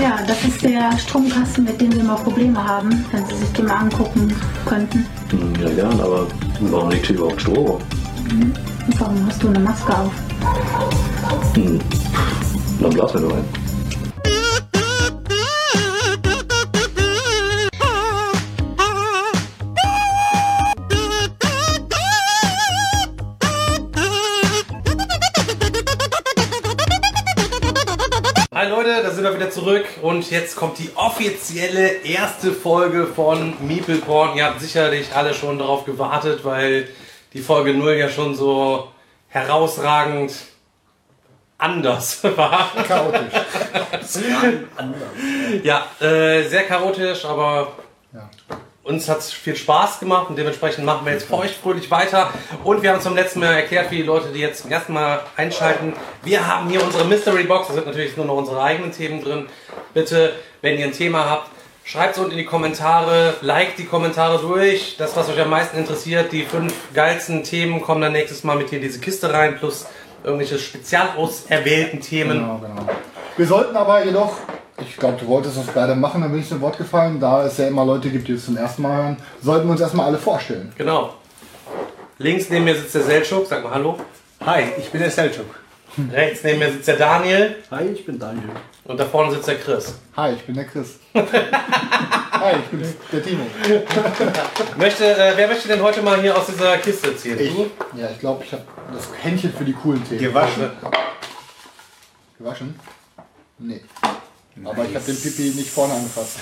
Ja, das ist der Stromkasten, mit dem wir mal Probleme haben, wenn Sie sich den mal angucken könnten. Ja, gern, aber warum liegt hier überhaupt Strom? Und warum hast du eine Maske auf? Dann blasen wir nur ein. Hi Leute, da sind wir wieder zurück und jetzt kommt die offizielle erste Folge von Meeple Porn. Ihr habt sicherlich alle schon darauf gewartet, weil die Folge 0 ja schon so herausragend anders war. Chaotisch. Ja, sehr chaotisch, aber Ja. uns hat es viel Spaß gemacht und dementsprechend machen wir jetzt feuchtfröhlich weiter. Und wir haben zum letzten Mal erklärt, für die Leute, die jetzt zum ersten Mal einschalten, wir haben hier unsere Mystery Box, da sind natürlich nur noch unsere eigenen Themen drin. Bitte, wenn ihr ein Thema habt, schreibt es unten in die Kommentare, liked die Kommentare durch. Das, was euch am meisten interessiert, die 5 geilsten Themen kommen dann nächstes Mal mit hier in diese Kiste rein, plus irgendwelche spezial auserwählten Themen. Genau. Wir sollten aber jedoch, ich glaube, du wolltest das gerade machen, dann bin ich zum Wort gefallen, da es ja immer Leute gibt, die es zum ersten Mal hören, sollten wir uns erstmal alle vorstellen. Genau. Links neben mir sitzt der Selçuk, sag mal Hallo. Hi, ich bin der Selçuk. Rechts neben mir sitzt der Daniel Hi, ich bin Daniel. und da vorne sitzt der Chris. Hi, ich bin der Chris. Hi, ich bin der Timo. Wer möchte denn heute mal hier aus dieser Kiste ziehen? Du? Ja, ich glaube, ich habe das Händchen für die coolen Themen. Gewaschen. Gewaschen? Nee. Aber ich habe den Pipi nicht vorne angefasst.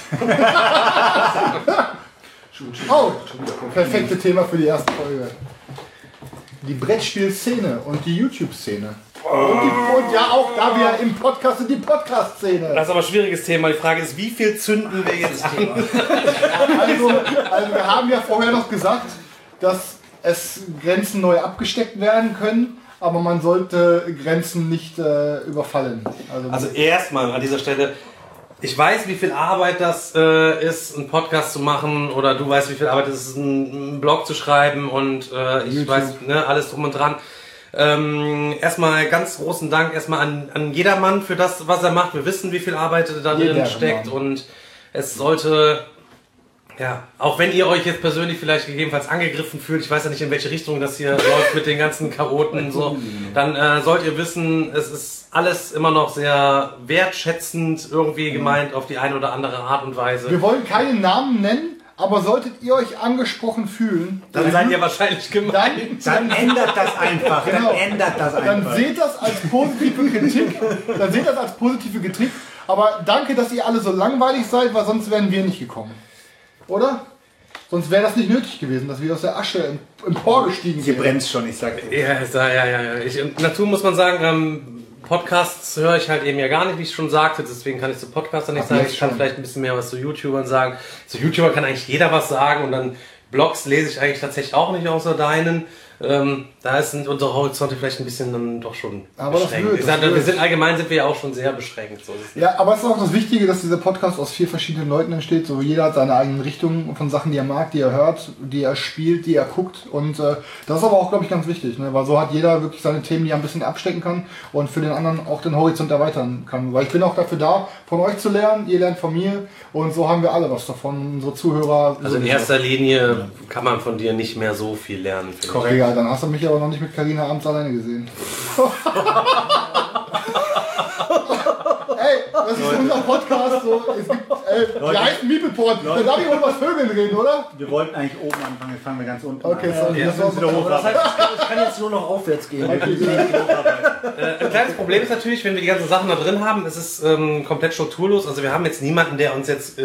Oh, perfekte Thema für die erste Folge. Die Brettspielszene und die YouTube-Szene. Und ja, auch da wir im Podcast sind, die Podcast-Szene. Das ist aber ein schwieriges Thema. Die Frage ist, wie viel zünden wir jetzt an? Also wir haben ja vorher noch gesagt, dass es Grenzen neu abgesteckt werden können, aber man sollte Grenzen nicht überfallen. Also erstmal an dieser Stelle, ich weiß, wie viel Arbeit das ist, einen Podcast zu machen, oder du weißt, wie viel Arbeit es ist, einen Blog zu schreiben und ich YouTube. weiß, ne, alles drum und dran. Erstmal ganz großen Dank erstmal an jedermann für das, was er macht. Wir wissen, wie viel Arbeit da drin steckt und es sollte, ja, auch wenn ihr euch jetzt persönlich vielleicht gegebenenfalls angegriffen fühlt, ich weiß ja nicht, in welche Richtung das hier läuft mit den ganzen Chaoten, so, dann sollt ihr wissen, es ist alles immer noch sehr wertschätzend irgendwie gemeint auf die eine oder andere Art und Weise. Wir wollen keinen Namen nennen, aber solltet ihr euch angesprochen fühlen, Dann seid ihr wahrscheinlich gemeint. Dann ändert das einfach. Genau. Dann ändert das dann einfach. seht das als positive Kritik. Aber danke, dass ihr alle so langweilig seid, weil sonst wären wir nicht gekommen. Oder? Sonst wäre das nicht nötig gewesen, dass wir aus der Asche emporgestiegen Hier sind. brennt schon, ich sag dir. Ja. Dazu muss man sagen, Podcasts höre ich halt eben ja gar nicht, wie ich schon sagte, deswegen kann ich zu Podcastern nicht sagen. Ich kann vielleicht ein bisschen mehr was zu YouTubern sagen. Zu YouTubern kann eigentlich jeder was sagen und dann Blogs lese ich eigentlich tatsächlich auch nicht außer deinen. Da sind unsere Horizonte vielleicht ein bisschen dann doch schon Aber das beschränkt. wird, Ich das sag, wir wird. sind allgemein sind wir ja auch schon sehr beschränkt. So ist es. Ja, aber es ist auch das Wichtige, dass dieser Podcast aus 4 verschiedenen Leuten entsteht. So jeder hat seine eigenen Richtungen von Sachen, die er mag, die er hört, die er spielt, die er guckt. Und das ist aber auch, glaube ich, ganz wichtig, ne? Weil so hat jeder wirklich seine Themen, die er ein bisschen abstecken kann und für den anderen auch den Horizont erweitern kann. Weil ich bin auch dafür da, von euch zu lernen, ihr lernt von mir und so haben wir alle was davon, unsere Zuhörer. Also in erster Linie kann man von dir nicht mehr so viel lernen. finde ich. Korrekt. Ja, dann hast du mich aber noch nicht mit Carina abends alleine gesehen. Ey, das ist unser Podcast. So. Es gibt, wir heißen Meeple Porn. Da darf ich wohl was Vögeln reden, oder? Wir wollten eigentlich oben anfangen, jetzt fangen wir ganz unten Okay, an. sorry. Das war wieder hoch. Das heißt, ich kann jetzt nur noch aufwärts gehen. Ein kleines Problem ist natürlich, wenn wir die ganzen Sachen da drin haben, es ist komplett strukturlos. Also wir haben jetzt niemanden, der uns jetzt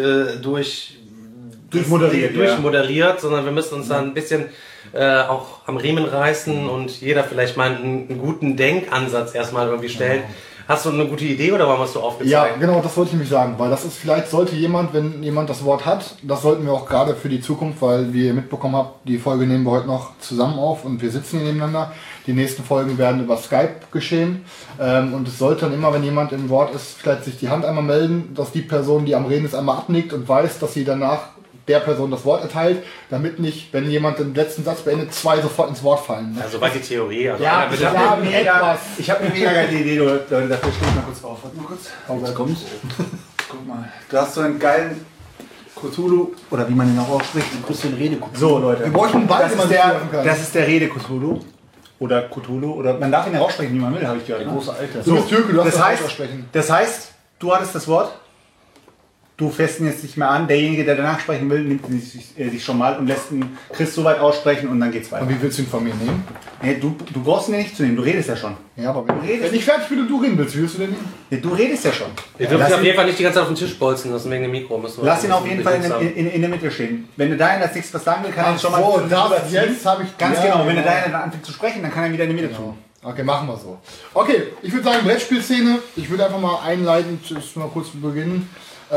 durchmoderiert, sondern wir müssen uns da ein bisschen auch am Riemen reißen und jeder vielleicht mal einen guten Denkansatz erstmal irgendwie stellen. Hast du eine gute Idee oder warum hast du Ja, aufgezeigt? genau, das wollte ich nämlich sagen, weil das ist vielleicht, sollte jemand, wenn jemand das Wort hat, das sollten wir auch gerade für die Zukunft, weil wie ihr mitbekommen habt, die Folge nehmen wir heute noch zusammen auf und wir sitzen hier nebeneinander. Die nächsten Folgen werden über Skype geschehen und es sollte dann immer, wenn jemand im Wort ist, vielleicht sich die Hand einmal melden, dass die Person, die am Reden ist, einmal abnickt und weiß, dass sie danach der Person das Wort erteilt, damit nicht, wenn jemand den letzten Satz beendet, 2 sofort ins Wort fallen. Ne? Also was die Theorie. Also Ja, einer bitte- ja, Ich habe eine mega geile Idee, Leute, dafür stehe ich mal kurz auf. Warte mal kurz. Oh, Jetzt kommt's. Guck mal. mal. Du hast so einen geilen Cthulhu, oder wie man ihn auch ausspricht. Ein bisschen Rede. So, Leute. Wir bräuchten einen Ball, das den man ist der, führen kann. das ist der Rede-Cthulhu. Oder Cthulhu. Oder man darf ihn ja aussprechen, wie man will, habe ich gehört. Der Ne? große Alte. Du bist Türke, du hast das das heißt, aussprechen. das heißt, du hattest das Wort. Du fährst ihn jetzt nicht mehr an. Derjenige, der danach sprechen will, nimmt ihn sich schon mal und lässt ihn Chris so weit aussprechen und dann geht's weiter. Und wie willst du ihn von mir nehmen? Nee, du brauchst ihn ja nicht zu nehmen, du redest ja schon. Ja, aber wenn ich fertig bin und du reden willst, wie willst du denn nehmen? Nee, du redest ja schon. Wir dürfen auf jeden Fall nicht die ganze Zeit auf den Tisch bolzen lassen wegen dem Mikro. Lass ihn auf jeden Fall in der Mitte stehen. Wenn der Deiner als nächstes was sagen will, kann er ihn schon mal... So, jetzt habe ich... Ganz ja, genau, wenn der Deiner dann anfängt zu sprechen, dann kann er wieder in die Mitte tun. Okay, machen wir so. Okay, ich würde sagen Brettspielszene. Ich würde einfach mal einleitend, mal kurz beginnen.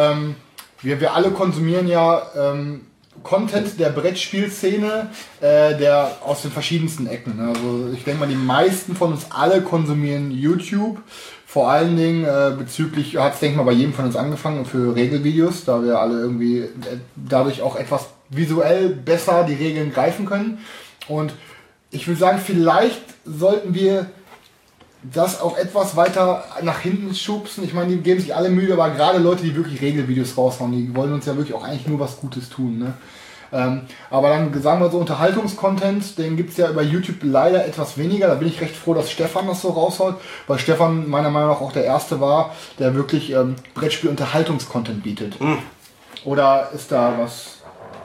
Wir alle konsumieren ja Content der Brettspielszene, der aus den verschiedensten Ecken. Ne? Also ich denke mal, die meisten von uns alle konsumieren YouTube. Vor allen Dingen bezüglich, hat es denke ich mal bei jedem von uns angefangen für Regelvideos, da wir alle irgendwie dadurch auch etwas visuell besser die Regeln greifen können. Und ich würde sagen, vielleicht sollten wir das auch etwas weiter nach hinten schubsen. Ich meine, die geben sich alle Mühe, aber gerade Leute, die wirklich Regelvideos raushauen, die wollen uns ja wirklich auch eigentlich nur was Gutes tun. Ne? Aber dann sagen wir so Unterhaltungscontent, den gibt es ja über YouTube leider etwas weniger. Da bin ich recht froh, dass Stefan das so raushaut, weil Stefan meiner Meinung nach auch der Erste war, der wirklich Brettspiel-Unterhaltungscontent bietet. Mhm. Oder ist da was...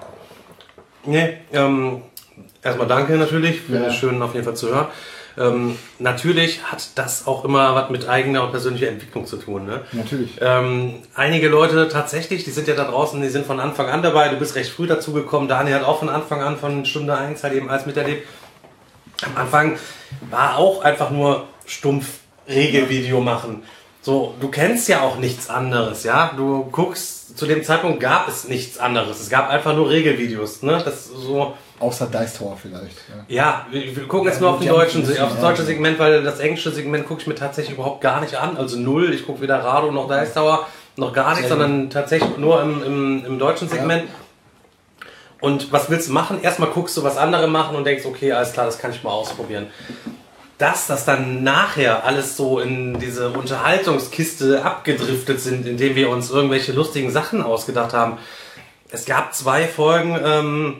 Nee, erstmal danke natürlich, finde ich schön auf jeden Fall zu hören. Natürlich hat das auch immer was mit eigener und persönlicher Entwicklung zu tun. Ne? Natürlich. Einige Leute tatsächlich, die sind ja da draußen, die sind von Anfang an dabei. Du bist recht früh dazu gekommen. Daniel hat auch von Anfang an, von Stunde 1 halt eben alles miterlebt. Am Anfang war auch einfach nur stumpf Regelvideo machen. So, du kennst ja auch nichts anderes, ja. Du guckst, zu dem Zeitpunkt gab es nichts anderes. Es gab einfach nur Regelvideos, ne? Das so. Außer Dice Tower vielleicht. Ja, wir gucken jetzt nur auf das deutsche Segment, weil das englische Segment gucke ich mir tatsächlich überhaupt gar nicht an. Also null. Ich gucke weder Rado noch Dice Tower, noch gar nichts, sondern tatsächlich nur im deutschen Segment. Ja. Und was willst du machen? Erstmal guckst du, was andere machen und denkst, okay, alles klar, das kann ich mal ausprobieren. Dass das dann nachher alles so in diese Unterhaltungskiste abgedriftet sind, indem wir uns irgendwelche lustigen Sachen ausgedacht haben. Es gab 2 Folgen,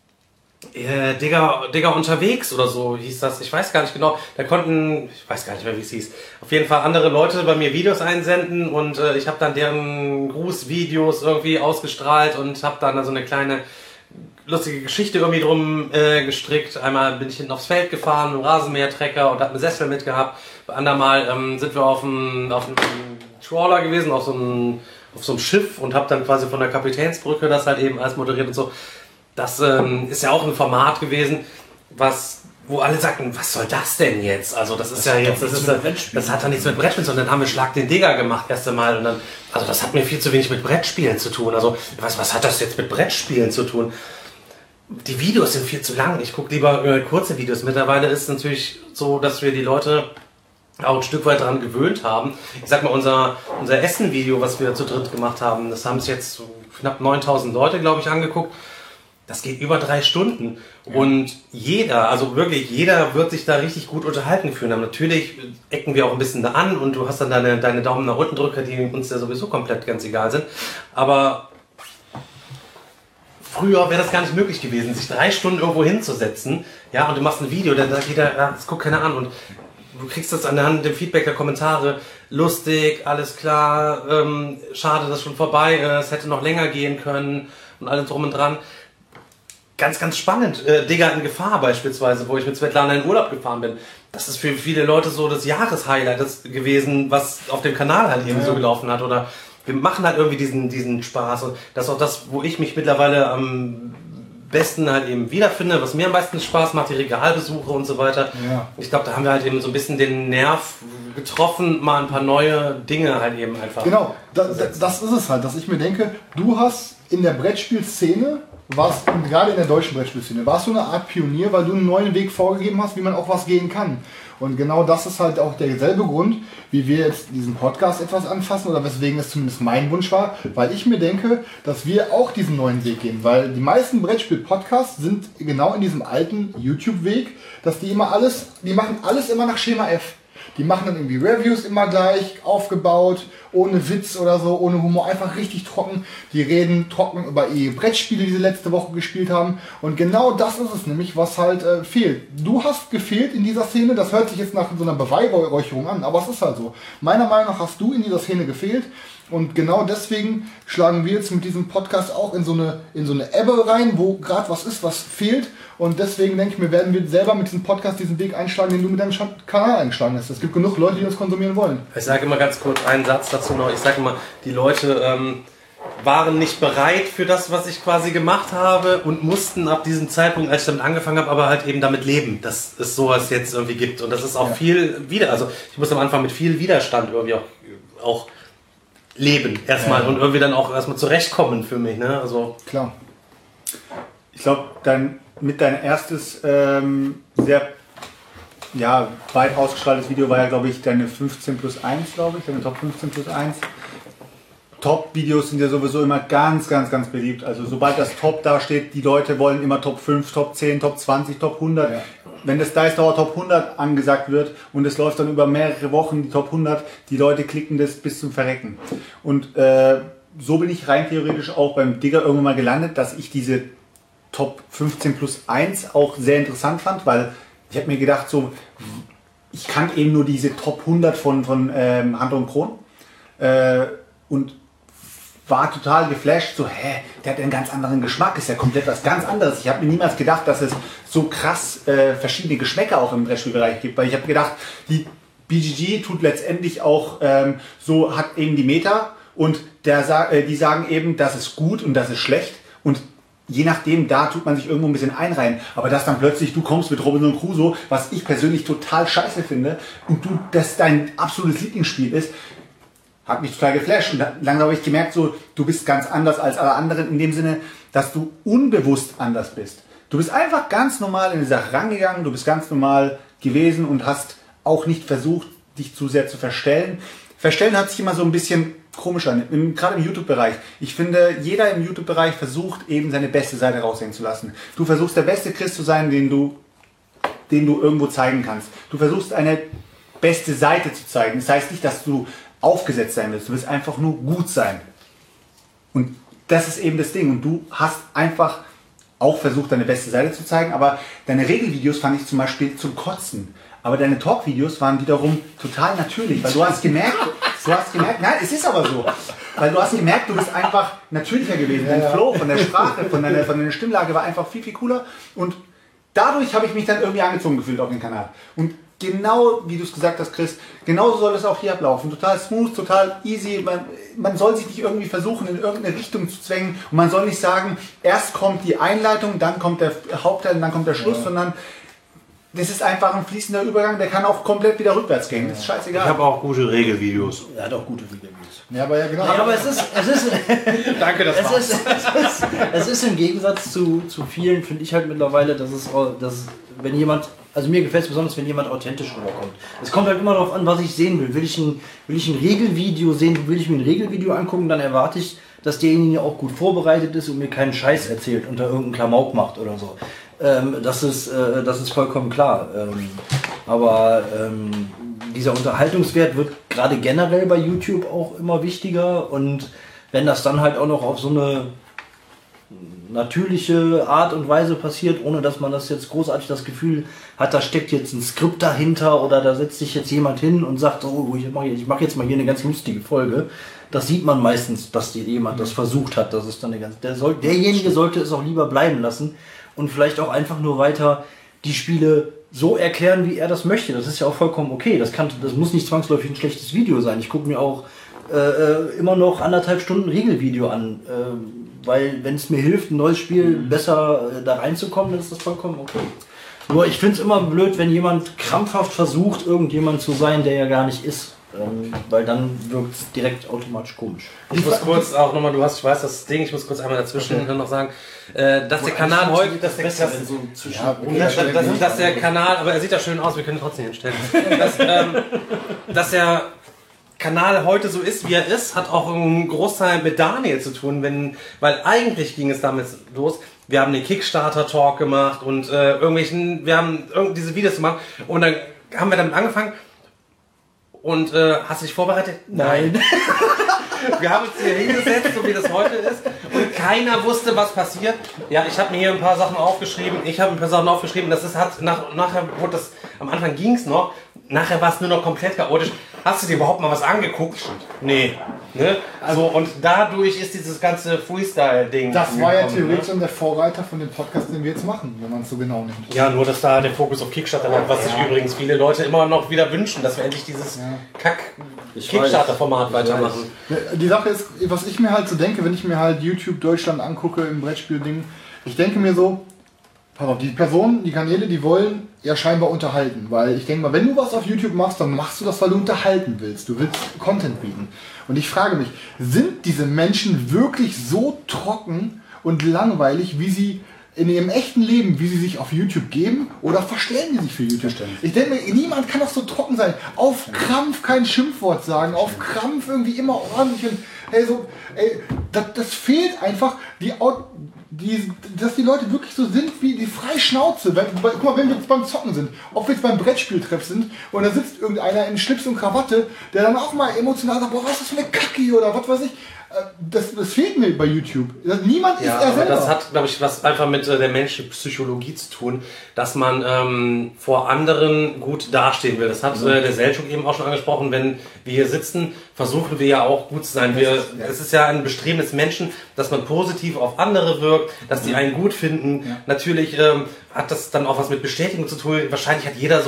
Digger unterwegs oder so hieß das. Ich weiß gar nicht genau. Da konnten, ich weiß gar nicht mehr, wie es hieß. Auf jeden Fall andere Leute bei mir Videos einsenden und ich habe dann deren Grußvideos irgendwie ausgestrahlt und habe dann so eine kleine lustige Geschichte irgendwie drum gestrickt. Einmal bin ich hinten aufs Feld gefahren mit einem Rasenmähertrecker und habe einen Sessel mitgehabt. Bei andermal sind wir auf einem Trawler gewesen, auf so einem Schiff und habe dann quasi von der Kapitänsbrücke das halt eben alles moderiert und so. Das ist ja auch ein Format gewesen, wo alle sagten, was soll das denn jetzt? Also das ist ja jetzt, das hat ja nichts mit Brettspielen, sondern dann haben wir Schlag den Digger gemacht erst einmal und dann, also das hat mir viel zu wenig mit Brettspielen zu tun. Also was hat das jetzt mit Brettspielen zu tun? Die Videos sind viel zu lang. Ich gucke lieber kurze Videos. Mittlerweile ist es natürlich so, dass wir die Leute auch ein Stück weit daran gewöhnt haben. Ich sag mal, unser Essen-Video, was wir zu dritt gemacht haben, das haben sich jetzt so knapp 9000 Leute, glaube ich, angeguckt. Das geht über 3 Stunden. Ja. Und jeder wird sich da richtig gut unterhalten fühlen. Natürlich ecken wir auch ein bisschen da an und du hast dann deine Daumen nach unten Drücker, die uns ja sowieso komplett ganz egal sind. Aber früher wäre das gar nicht möglich gewesen, sich 3 Stunden irgendwo hinzusetzen, ja, und du machst ein Video, dann sagt jeder, ja, das guckt keiner an und du kriegst das anhand dem Feedback der Kommentare, lustig, alles klar, schade, dass schon vorbei ist, hätte noch länger gehen können und alles drum und dran. Ganz, ganz spannend. Digger in Gefahr beispielsweise, wo ich mit Svetlana in Urlaub gefahren bin. Das ist für viele Leute so das Jahreshighlight gewesen, was auf dem Kanal halt eben so gelaufen hat. Oder wir machen halt irgendwie diesen Spaß. Und das ist auch das, wo ich mich mittlerweile am besten halt eben wiederfinde, was mir am meisten Spaß macht, die Regalbesuche und so weiter. Ja. Ich glaube, da haben wir halt eben so ein bisschen den Nerv getroffen, mal ein paar neue Dinge halt eben einfach. Genau, das ist es halt, dass ich mir denke, du hast in der Brettspielszene, gerade in der deutschen Brettspielszene, warst du eine Art Pionier, weil du einen neuen Weg vorgegeben hast, wie man auch was gehen kann. Und genau das ist halt auch derselbe Grund, wie wir jetzt diesen Podcast etwas anfassen oder weswegen es zumindest mein Wunsch war, weil ich mir denke, dass wir auch diesen neuen Weg gehen, weil die meisten Brettspiel-Podcasts sind genau in diesem alten YouTube-Weg, dass die machen alles immer nach Schema F. Die machen dann irgendwie Reviews immer gleich, aufgebaut, ohne Witz oder so, ohne Humor, einfach richtig trocken. Die reden trocken über ihre Brettspiele, die sie letzte Woche gespielt haben. Und genau das ist es nämlich, was halt fehlt. Du hast gefehlt in dieser Szene, das hört sich jetzt nach so einer Beweihräucherung an, aber es ist halt so. Meiner Meinung nach hast du in dieser Szene gefehlt. Und genau deswegen schlagen wir jetzt mit diesem Podcast auch in so eine Ebbe rein, wo gerade was ist, was fehlt. Und deswegen denke ich mir, werden wir selber mit diesem Podcast diesen Weg einschlagen, den du mit deinem Kanal eingeschlagen hast. Es gibt genug Leute, die das konsumieren wollen. Ich sage immer ganz kurz einen Satz dazu noch. Ich sage immer, die Leute waren nicht bereit für das, was ich quasi gemacht habe und mussten ab diesem Zeitpunkt, als ich damit angefangen habe, aber halt eben damit leben, dass es sowas jetzt irgendwie gibt. Und das ist auch viel also ich muss am Anfang mit viel Widerstand irgendwie auch leben erstmal und irgendwie dann auch erstmal zurechtkommen für mich, ne? Also klar. Ich glaube, dein erstes sehr weit ausgestrahlte Video war ja, glaube ich, deine 15+1, glaube ich, deine Top 15+1. Top-Videos sind ja sowieso immer ganz, ganz, ganz beliebt. Also sobald das Top da steht, die Leute wollen immer Top 5, Top 10, Top 20, Top 100. Ja. Wenn das Dice Tower Top 100 angesagt wird und es läuft dann über mehrere Wochen die Top 100, die Leute klicken das bis zum Verrecken. Und so bin ich rein theoretisch auch beim Digger irgendwann mal gelandet, dass ich diese Top 15+1 auch sehr interessant fand, weil ich habe mir gedacht, so, ich kannte eben nur diese Top 100 von Hunter und Kron und war total geflasht, so, der hat einen ganz anderen Geschmack, ist ja komplett was ganz anderes. Ich habe mir niemals gedacht, dass es so krass verschiedene Geschmäcker auch im Brettspielbereich gibt, weil ich habe gedacht, die BGG tut letztendlich auch so, hat eben die Meta und die sagen eben, das ist gut und das ist schlecht und je nachdem, da tut man sich irgendwo ein bisschen einreihen. Aber dass dann plötzlich du kommst mit Robinson Crusoe, was ich persönlich total scheiße finde und das dein absolutes Lieblingsspiel ist, hat mich total geflasht. Und langsam habe ich gemerkt, so, du bist ganz anders als alle anderen in dem Sinne, dass du unbewusst anders bist. Du bist einfach ganz normal in die Sache rangegangen, du bist ganz normal gewesen und hast auch nicht versucht, dich zu sehr zu verstellen. Verstellen hat sich immer so ein bisschen komisch an, gerade im YouTube-Bereich. Ich finde, jeder im YouTube-Bereich versucht eben seine beste Seite raushängen zu lassen. Du versuchst der beste Chris zu sein, den du irgendwo zeigen kannst. Du versuchst eine beste Seite zu zeigen. Das heißt nicht, dass du aufgesetzt sein willst. Du willst einfach nur gut sein. Und das ist eben das Ding. Und du hast einfach auch versucht, deine beste Seite zu zeigen, aber deine Regelvideos fand ich zum Beispiel zum Kotzen. Aber deine Talkvideos waren wiederum total natürlich, weil du hast gemerkt, nein, es ist aber so, weil du hast gemerkt, du bist einfach natürlicher gewesen. Dein Flow von der Sprache, von deiner Stimmlage war einfach viel, viel cooler und dadurch habe ich mich dann irgendwie angezogen gefühlt auf den Kanal. Und genau wie du es gesagt hast, Chris, genauso soll es auch hier ablaufen. Total smooth, total easy. Man soll sich nicht irgendwie versuchen, in irgendeine Richtung zu zwängen. Und man soll nicht sagen, erst kommt die Einleitung, dann kommt der Hauptteil und dann kommt der Schluss, sondern das ist einfach ein fließender Übergang, der kann auch komplett wieder rückwärts gehen. Das ist scheißegal. Ich habe auch gute Regelvideos. Er hat auch gute Regelvideos. Ja, aber ja, genau. Ja, aber es ist danke, das war's. Es ist im Gegensatz zu vielen, finde ich halt mittlerweile, dass wenn jemand, also mir gefällt es besonders, wenn jemand authentisch rüberkommt. Es kommt halt immer darauf an, was ich sehen will. Will ich ein Regelvideo sehen, will ich mir ein Regelvideo angucken, dann erwarte ich, dass derjenige auch gut vorbereitet ist und mir keinen Scheiß erzählt und da irgendeinen Klamauk macht oder so. Das ist vollkommen klar. Aber dieser Unterhaltungswert wird gerade generell bei YouTube auch immer wichtiger und wenn das dann halt auch noch auf so eine natürliche Art und Weise passiert, ohne dass man das jetzt großartig das Gefühl hat, da steckt jetzt ein Skript dahinter oder da setzt sich jetzt jemand hin und sagt, oh, ich mache jetzt mal hier eine ganz lustige Folge. Das sieht man meistens, dass jemand das versucht hat. Das ist dann derjenige sollte es auch lieber bleiben lassen und vielleicht auch einfach nur weiter die Spiele so erklären, wie er das möchte. Das ist ja auch vollkommen okay. Das muss nicht zwangsläufig ein schlechtes Video sein. Ich gucke mir auch immer noch 1,5 Stunden Regelvideo an, weil wenn es mir hilft, ein neues Spiel besser da reinzukommen, dann ist das vollkommen okay. Nur ich finde es immer blöd, wenn jemand krampfhaft versucht, irgendjemand zu sein, der ja gar nicht ist. Weil dann wirkt es direkt automatisch komisch. Ich muss kurz auch nochmal, ich weiß das Ding, ich muss kurz einmal dazwischen noch sagen, dass der Kanal heute, dass der Kanal, aber er sieht ja schön aus, wir können ihn trotzdem hinstellen, dass der Kanal heute so ist, wie er ist, hat auch einen Großteil mit Daniel zu tun, weil eigentlich ging es damit los, wir haben den Kickstarter-Talk gemacht und wir haben diese Videos gemacht und dann haben wir damit angefangen Und hast du dich vorbereitet? Nein. Wir haben uns hier hingesetzt, so wie das heute ist. Und keiner wusste, was passiert. Ja, ich habe mir hier ein paar Sachen aufgeschrieben. Das ist, nachher wurde das, am Anfang ging es noch. Nachher war es nur noch komplett chaotisch. Hast du dir überhaupt mal was angeguckt? Nee. Ne? Also, und dadurch ist dieses ganze Freestyle-Ding. Das war ja theoretisch der Vorreiter von dem Podcast, den wir jetzt machen, wenn man es so genau nimmt. Ja, nur dass da der Fokus auf Kickstarter lag, was sich übrigens viele Leute immer noch wieder wünschen, dass wir endlich dieses Kickstarter-Format weitermachen. Die Sache ist, was ich mir halt so denke, wenn ich mir halt YouTube Deutschland angucke im Brettspiel-Ding, ich denke mir so, pass auf, die Personen, die Kanäle, die wollen ja scheinbar unterhalten, weil ich denke mal, wenn du was auf YouTube machst, dann machst du das, weil du unterhalten willst. Du willst Content bieten. Und ich frage mich, sind diese Menschen wirklich so trocken und langweilig, wie sie in ihrem echten Leben, wie sie sich auf YouTube geben, oder verstellen die sich für YouTube? Ich denke mir, niemand kann doch so trocken sein. Auf Krampf kein Schimpfwort sagen, auf Krampf irgendwie immer ordentlich und das fehlt einfach, dass die Leute wirklich so sind wie die freie Schnauze. Guck mal, wenn wir jetzt beim Zocken sind, ob wir jetzt beim Brettspieltreff sind und da sitzt irgendeiner in Schlips und Krawatte, der dann auch mal emotional sagt, boah, was ist das für eine Kacke oder was weiß ich. Das fehlt mir bei YouTube. Niemand ist er selber. Das hat, glaube ich, was einfach mit der menschlichen Psychologie zu tun, dass man vor anderen gut dastehen will. Das hat der Selchuk eben auch schon angesprochen. Wenn wir hier sitzen, versuchen wir ja auch gut zu sein. Es ist ja ein Bestreben des Menschen, dass man positiv auf andere wirkt, dass die einen gut finden. Ja. Natürlich hat das dann auch was mit Bestätigung zu tun. Wahrscheinlich hat jeder so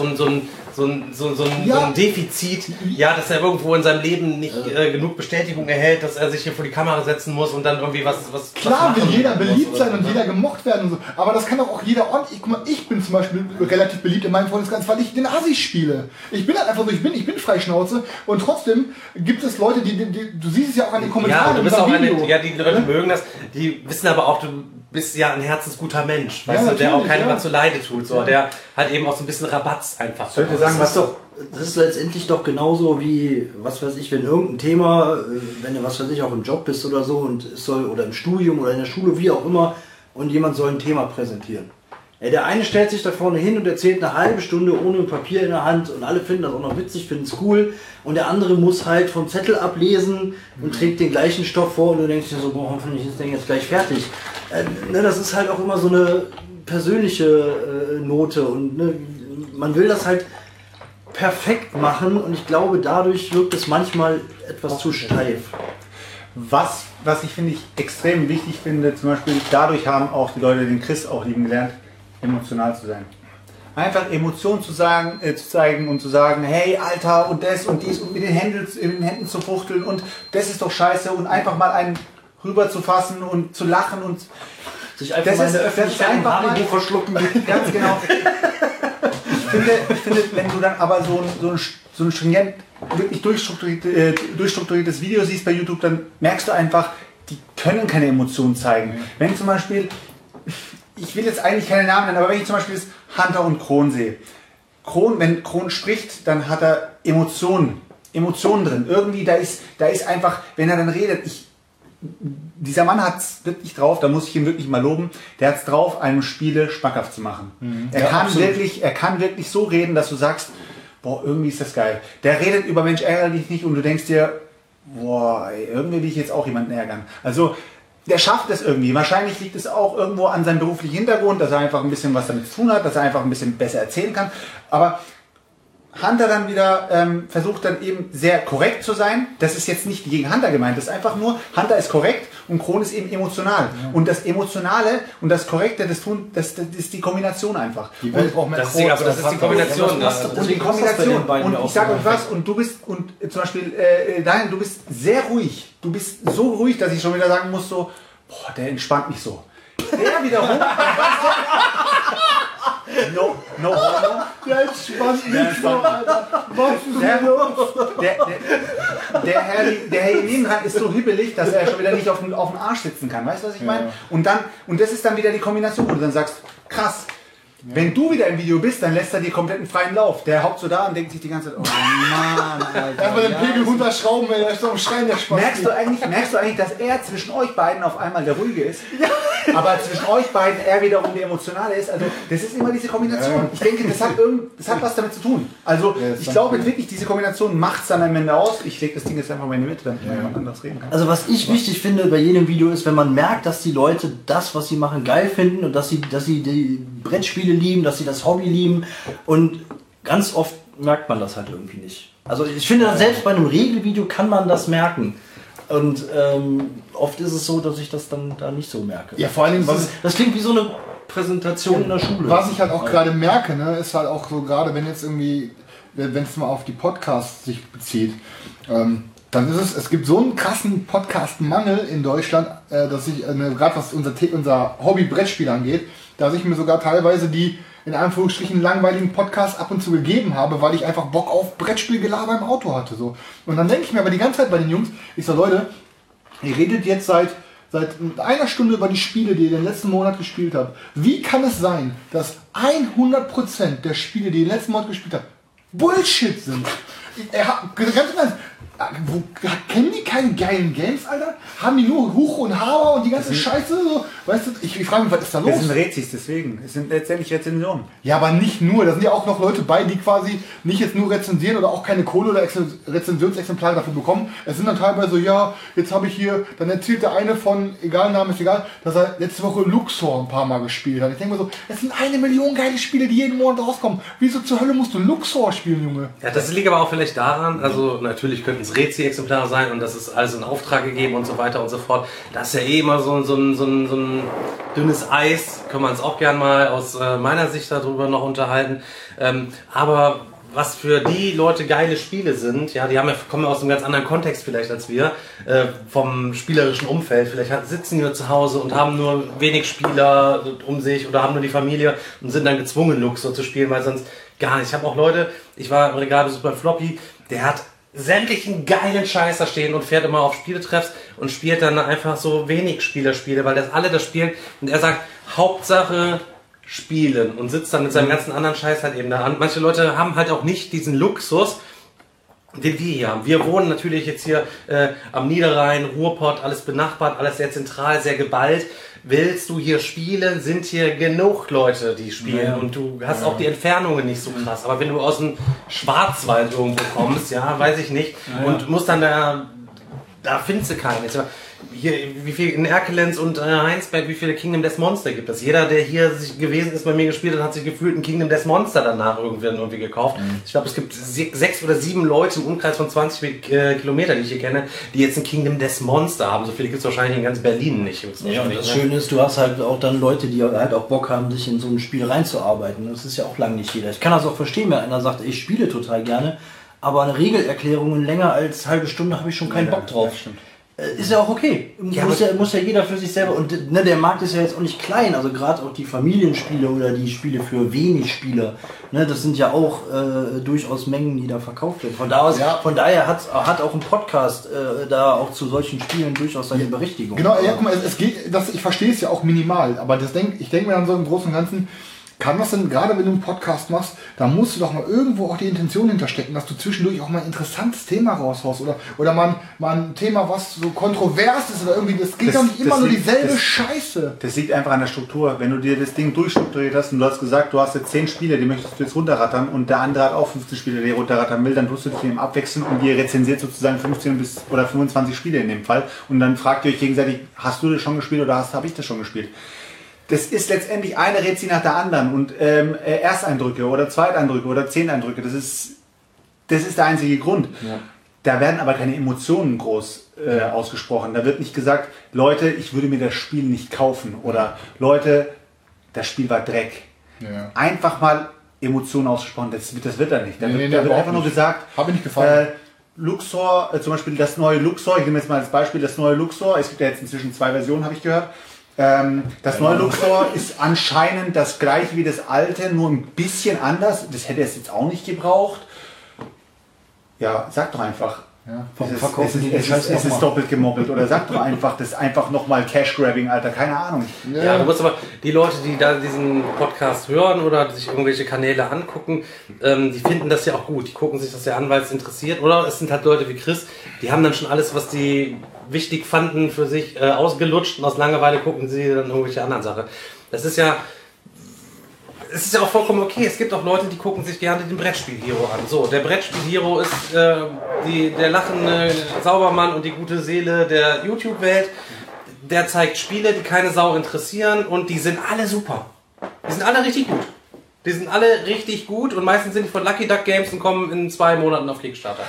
ein Defizit, dass er irgendwo in seinem Leben nicht genug Bestätigung erhält, dass er sich hier vor die Kamera setzen muss und dann irgendwie was Klar will jeder beliebt sein und jeder gemocht werden und so. Aber das kann auch jeder ordentlich. Guck mal, ich bin zum Beispiel relativ beliebt in meinem Freundeskreis, weil ich den Assi spiele. Ich bin halt einfach so, ich bin Freischnauze und trotzdem gibt es Leute, du siehst es ja auch an den Kommentaren. Ja, du bist auch die Leute mögen das, die wissen aber auch, du bist ja ein herzensguter Mensch, weißt du, der auch keinem was zu Leide tut, so, der halt eben auch so ein bisschen Rabatz einfach. Soll ich sagen, das ist letztendlich doch genauso wie, was weiß ich, wenn irgendein Thema, wenn du, was weiß ich, auch im Job bist oder so und es soll, oder im Studium oder in der Schule, wie auch immer, und jemand soll ein Thema präsentieren. Der eine stellt sich da vorne hin und erzählt eine halbe Stunde ohne ein Papier in der Hand und alle finden das auch noch witzig, finden es cool, und der andere muss halt vom Zettel ablesen und trägt den gleichen Stoff vor und du denkst dir so, boah, hoffentlich ist das Ding jetzt gleich fertig. Das ist halt auch immer so eine persönliche Note und man will das halt perfekt machen und ich glaube, dadurch wirkt es manchmal etwas zu steif. Was ich finde, ich extrem wichtig finde, zum Beispiel dadurch haben auch die Leute den Chris auch lieben gelernt, emotional zu sein. Einfach Emotionen zu zeigen und zu sagen, hey Alter und das und dies und mit den Händen zu fuchteln und das ist doch scheiße und einfach mal einen rüber zu fassen und zu lachen und sich einfach mal in der Öffentlichkeit einfach mal verschlucken. Ganz genau. Ich finde, wenn du dann aber so ein stringent, wirklich durchstrukturiertes Video siehst bei YouTube, dann merkst du einfach, die können keine Emotionen zeigen. Wenn zum Beispiel, ich will jetzt eigentlich keine Namen nennen, aber wenn ich zum Beispiel das Hunter und Kron sehe. Wenn Kron spricht, dann hat er Emotionen drin. Irgendwie, da ist einfach, wenn er dann redet, dieser Mann hat es wirklich drauf, da muss ich ihn wirklich mal loben, der hat es drauf, einem Spiele schmackhaft zu machen. Mhm. Er kann wirklich so reden, dass du sagst, boah, irgendwie ist das geil. Der redet über Mensch, ärgere dich nicht und du denkst dir, boah, ey, irgendwie will ich jetzt auch jemanden ärgern. Also, der schafft es irgendwie. Wahrscheinlich liegt es auch irgendwo an seinem beruflichen Hintergrund, dass er einfach ein bisschen was damit zu tun hat, dass er einfach ein bisschen besser erzählen kann. Aber Hunter dann wieder versucht dann eben sehr korrekt zu sein. Das ist jetzt nicht gegen Hunter gemeint, das ist einfach nur, Hunter ist korrekt und Kron ist eben emotional. Ja. Und das Emotionale und das Korrekte, das ist die Kombination einfach. Die Welt braucht mehr Kron. Aber das ist die Kombination. Und die Kombination. Und ich sage euch was, und du bist, und zum Beispiel, Daniel, du bist sehr ruhig. Du bist so ruhig, dass ich schon wieder sagen muss, so, boah, der entspannt mich so. Der wiederum... No, der entspannt mich so, Alter. Der Herr hier nebendran ist so hibbelig, dass er schon wieder nicht auf den Arsch sitzen kann. Weißt du, was ich meine? Und das ist dann wieder die Kombination, wo du dann sagst, krass, wenn du wieder im Video bist, dann lässt er dir kompletten freien Lauf. Der hockt so da und denkt sich die ganze Zeit, oh Mann, Alter. Einfach den Pegel runterschrauben, wenn er ist so am Schreien, der Spaß. Merkst du eigentlich, dass er zwischen euch beiden auf einmal der Ruhige ist? Ja. aber zwischen euch beiden er wiederum der Emotionale ist. Also das ist immer diese Kombination. Ich denke, das hat was damit zu tun. Also ich glaube wirklich, diese Kombination macht es dann am Ende aus. Ich lege das Ding jetzt einfach mal in die Mitte, damit jemand anderes reden kann. Also was ich wichtig finde bei jedem Video ist, wenn man merkt, dass die Leute das, was sie machen, geil finden und dass sie die Brettspiele lieben, dass sie das Hobby lieben, und ganz oft merkt man das halt irgendwie nicht. Also ich finde, selbst bei einem Regelvideo kann man das merken. Und oft ist es so, dass ich das dann da nicht so merke. Ja, vor allen Dingen, das klingt wie so eine Präsentation in der Schule. Was ich halt auch gerade merke, ne, ist halt auch so, gerade wenn jetzt irgendwie, wenn es mal auf die Podcasts sich bezieht, dann ist es gibt so einen krassen Podcast-Mangel in Deutschland, dass ich, gerade was unser Hobby Brettspiel angeht, dass ich mir sogar teilweise die in Anführungsstrichen langweiligen Podcasts ab und zu gegeben habe, weil ich einfach Bock auf Brettspielgelaber im Auto hatte. So. Und dann denke ich mir aber die ganze Zeit bei den Jungs, ich so, Leute, ihr redet jetzt seit einer Stunde über die Spiele, die ihr den letzten Monat gespielt habt. Wie kann es sein, dass 100% der Spiele, die ihr den letzten Monat gespielt habt, Bullshit sind? Ganz im Ernst, kennen die keine geilen Games, Alter? Haben die nur Huch und Haber und die ganze Scheiße? So? Weißt du, ich frage mich, was ist da los? Das sind Rezis, deswegen. Es sind letztendlich Rezensionen. Ja, aber nicht nur. Da sind ja auch noch Leute bei, die quasi nicht jetzt nur rezensieren oder auch keine Kohle oder Rezensionsexemplare dafür bekommen. Es sind dann teilweise so, ja, jetzt habe ich hier, dann erzählt der eine von, egal, Name ist egal, dass er letzte Woche Luxor ein paar Mal gespielt hat. Ich denke mir so, es sind 1 Million geile Spiele, die jeden Monat rauskommen. Wieso zur Hölle musst du Luxor spielen, Junge? Ja, das liegt aber auch vielleicht daran, also natürlich könnten es Rezi-Exemplare sein und das ist alles in Auftrag gegeben und so weiter und so fort. Das ist ja eh immer so ein dünnes Eis, können wir uns auch gern mal aus meiner Sicht darüber noch unterhalten. Aber was für die Leute geile Spiele sind, ja, die kommen aus einem ganz anderen Kontext vielleicht als wir, vom spielerischen Umfeld. Vielleicht sitzen die nur zu Hause und haben nur wenig Spieler um sich oder haben nur die Familie und sind dann gezwungen, Luxor zu spielen, weil sonst gar nicht. Ich habe auch Leute, ich war im Regalbesuch beim Floppy, der hat sämtlichen geilen Scheiß da stehen und fährt immer auf Spieletreffs und spielt dann einfach so wenig Spielerspiele, weil das alle das spielen und er sagt, Hauptsache spielen und sitzt dann mit seinem ganzen anderen Scheiß halt eben da an. Manche Leute haben halt auch nicht diesen Luxus, den wir hier haben. Wir wohnen natürlich jetzt hier am Niederrhein, Ruhrpott, alles benachbart, alles sehr zentral, sehr geballt. Willst du hier spielen, sind hier genug Leute, die spielen und du hast auch die Entfernungen nicht so krass. Aber wenn du aus dem Schwarzwald irgendwo kommst, ja, weiß ich nicht, und musst dann da findest du keinen. Jetzt, hier, wie viel in Erkelenz und Heinsberg, wie viele Kingdom Death Monster gibt es? Jeder, der hier gewesen ist, bei mir gespielt hat, hat sich gefühlt ein Kingdom Death Monster danach irgendwie gekauft. Ich glaube, es gibt 6 oder 7 Leute im Umkreis von 20 Kilometern, die ich hier kenne, die jetzt ein Kingdom Death Monster haben. So viele gibt es wahrscheinlich in ganz Berlin nicht. Ja, und das Schöne ist, du hast halt auch dann Leute, die halt auch Bock haben, sich in so ein Spiel reinzuarbeiten. Das ist ja auch lange nicht jeder. Ich kann das auch verstehen, wenn einer sagt, ich spiele total gerne, aber eine Regelerklärung in länger als eine halbe Stunde habe ich schon keinen Bock drauf. Ist ja auch okay. Muss ja jeder für sich selber. Und ne, der Markt ist ja jetzt auch nicht klein. Also gerade auch die Familienspiele oder die Spiele für wenig Spieler. Ne, das sind ja auch durchaus Mengen, die da verkauft werden. Von daher hat auch ein Podcast da auch zu solchen Spielen durchaus seine Berechtigung. Genau, ja, guck mal, es geht, ich verstehe es ja auch minimal. Aber ich denke mir dann so im Großen und Ganzen, kann das denn, gerade wenn du einen Podcast machst, da musst du doch mal irgendwo auch die Intention hinterstecken, dass du zwischendurch auch mal ein interessantes Thema raushaust oder mal ein Thema, was so kontrovers ist oder irgendwie, das geht doch nicht immer nur dieselbe Scheiße. Das liegt einfach an der Struktur. Wenn du dir das Ding durchstrukturiert hast und du hast gesagt, du hast jetzt 10 Spiele, die möchtest du jetzt runterrattern und der andere hat auch 15 Spiele, die er runterrattern will, dann tust du dich mit ihm abwechseln und ihr rezensiert sozusagen 15 oder 25 Spiele in dem Fall und dann fragt ihr euch gegenseitig, hast du das schon gespielt oder habe ich das schon gespielt? Das ist letztendlich eine Rezi nach der anderen und Ersteindrücke oder Zweiteindrücke oder Zehnteindrücke, das ist der einzige Grund. Ja. Da werden aber keine Emotionen groß ausgesprochen. Da wird nicht gesagt, Leute, ich würde mir das Spiel nicht kaufen oder Leute, das Spiel war Dreck. Ja. Einfach mal Emotionen ausgesprochen, das wird da nicht. Da wird einfach nur gesagt, habe nicht gefallen. Luxor, zum Beispiel das neue Luxor, ich nehme jetzt mal als Beispiel das neue Luxor, es gibt ja jetzt inzwischen 2 Versionen, habe ich gehört. Das neue Luxor ist anscheinend das gleiche wie das alte, nur ein bisschen anders. Das hätte es jetzt auch nicht gebraucht. Ja, sag doch einfach. Es ist doppelt gemoppelt. Oder sag doch einfach, das ist einfach nochmal Cash-Grabbing, Alter. Keine Ahnung. Ja, du musst aber, die Leute, die da diesen Podcast hören oder sich irgendwelche Kanäle angucken, die finden das ja auch gut. Die gucken sich das ja an, weil es interessiert. Oder es sind halt Leute wie Chris, die haben dann schon alles, was die wichtig fanden für sich, ausgelutscht und aus Langeweile gucken sie dann irgendwelche anderen Sachen. Es ist ja auch vollkommen okay. Es gibt auch Leute, die gucken sich gerne den Brettspiel-Hero an. So, der Brettspiel-Hero ist der lachende Saubermann und die gute Seele der YouTube-Welt. Der zeigt Spiele, die keine Sau interessieren und die sind alle super. Die sind alle richtig gut. Die sind alle richtig gut und meistens sind die von Lucky Duck Games und kommen in 2 Monaten auf Kickstarter.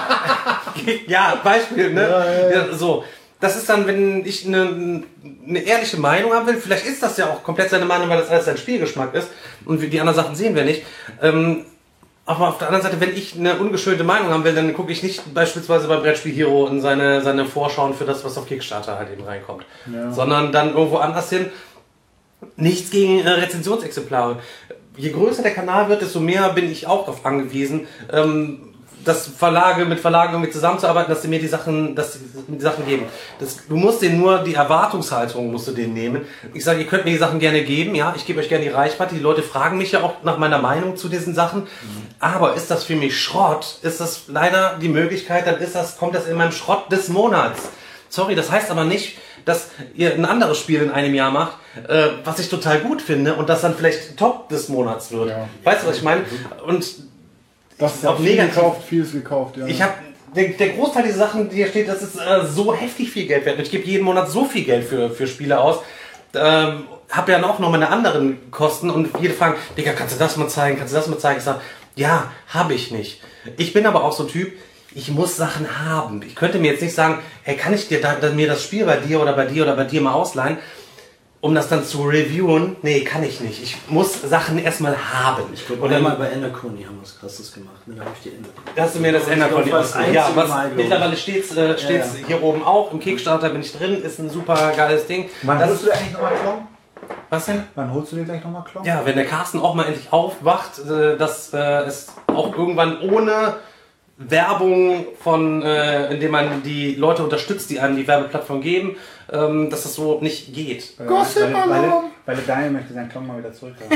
Ja, Beispiel, ne? Ja, so. Das ist dann, wenn ich eine ehrliche Meinung haben will, vielleicht ist das ja auch komplett seine Meinung, weil das alles sein Spielgeschmack ist und die anderen Sachen sehen wir nicht. Aber auf der anderen Seite, wenn ich eine ungeschönte Meinung haben will, dann gucke ich nicht beispielsweise bei Brettspiel Hero in seine Vorschauen für das, was auf Kickstarter halt eben reinkommt. Ja. Sondern dann irgendwo anders hin. Nichts gegen Rezensionsexemplare. Je größer der Kanal wird, desto mehr bin ich auch darauf angewiesen, dass Verlage mit Verlagen irgendwie zusammenzuarbeiten, dass sie mir die Sachen geben. Du musst denen nur die Erwartungshaltung musst du denen nehmen. Ich sage, ihr könnt mir die Sachen gerne geben, ja, ich gebe euch gerne die Reichweite. Die Leute fragen mich ja auch nach meiner Meinung zu diesen Sachen. Aber ist das für mich Schrott? Ist das leider die Möglichkeit, dann kommt das in meinem Schrott des Monats. Sorry, das heißt aber nicht, dass ihr ein anderes Spiel in einem Jahr macht, was ich total gut finde und das dann vielleicht Top des Monats wird. Ja. Weißt du, was ich meine? Und das ist auch vieles gekauft, ja. Ich habe der Großteil dieser Sachen, die hier steht, das ist so heftig viel Geld wert. Ich gebe jeden Monat so viel Geld für Spiele aus. Habe ja auch noch meine anderen Kosten und viele fragen, Digga, kannst du das mal zeigen? Kannst du das mal zeigen? Ich sage, ja, habe ich nicht. Ich bin aber auch so ein Typ, ich muss Sachen haben. Ich könnte mir jetzt nicht sagen, hey, kann ich dir mir das Spiel bei dir oder bei dir oder bei dir mal ausleihen, um das dann zu reviewen? Nee, kann ich nicht. Ich muss Sachen erstmal haben. Ich glaube, einmal bei Endercon haben wir was Krasses gemacht. Ne? Da habe ich die Endercon. Da hast du mir das Endercon ausgeliehen. Ja, mittlerweile steht's hier oben auch. Im Kickstarter bin ich drin. Ist ein super geiles Ding. Wann holst du dir eigentlich nochmal Klon? Was denn? Wann holst du dir gleich nochmal Klon? Ja, wenn der Carsten auch mal endlich aufwacht, dass es auch irgendwann ohne Werbung indem man die Leute unterstützt, die einem die Werbeplattform geben, dass das so nicht geht. Weil Daniel möchte seinen Klon mal wieder zurückhaben.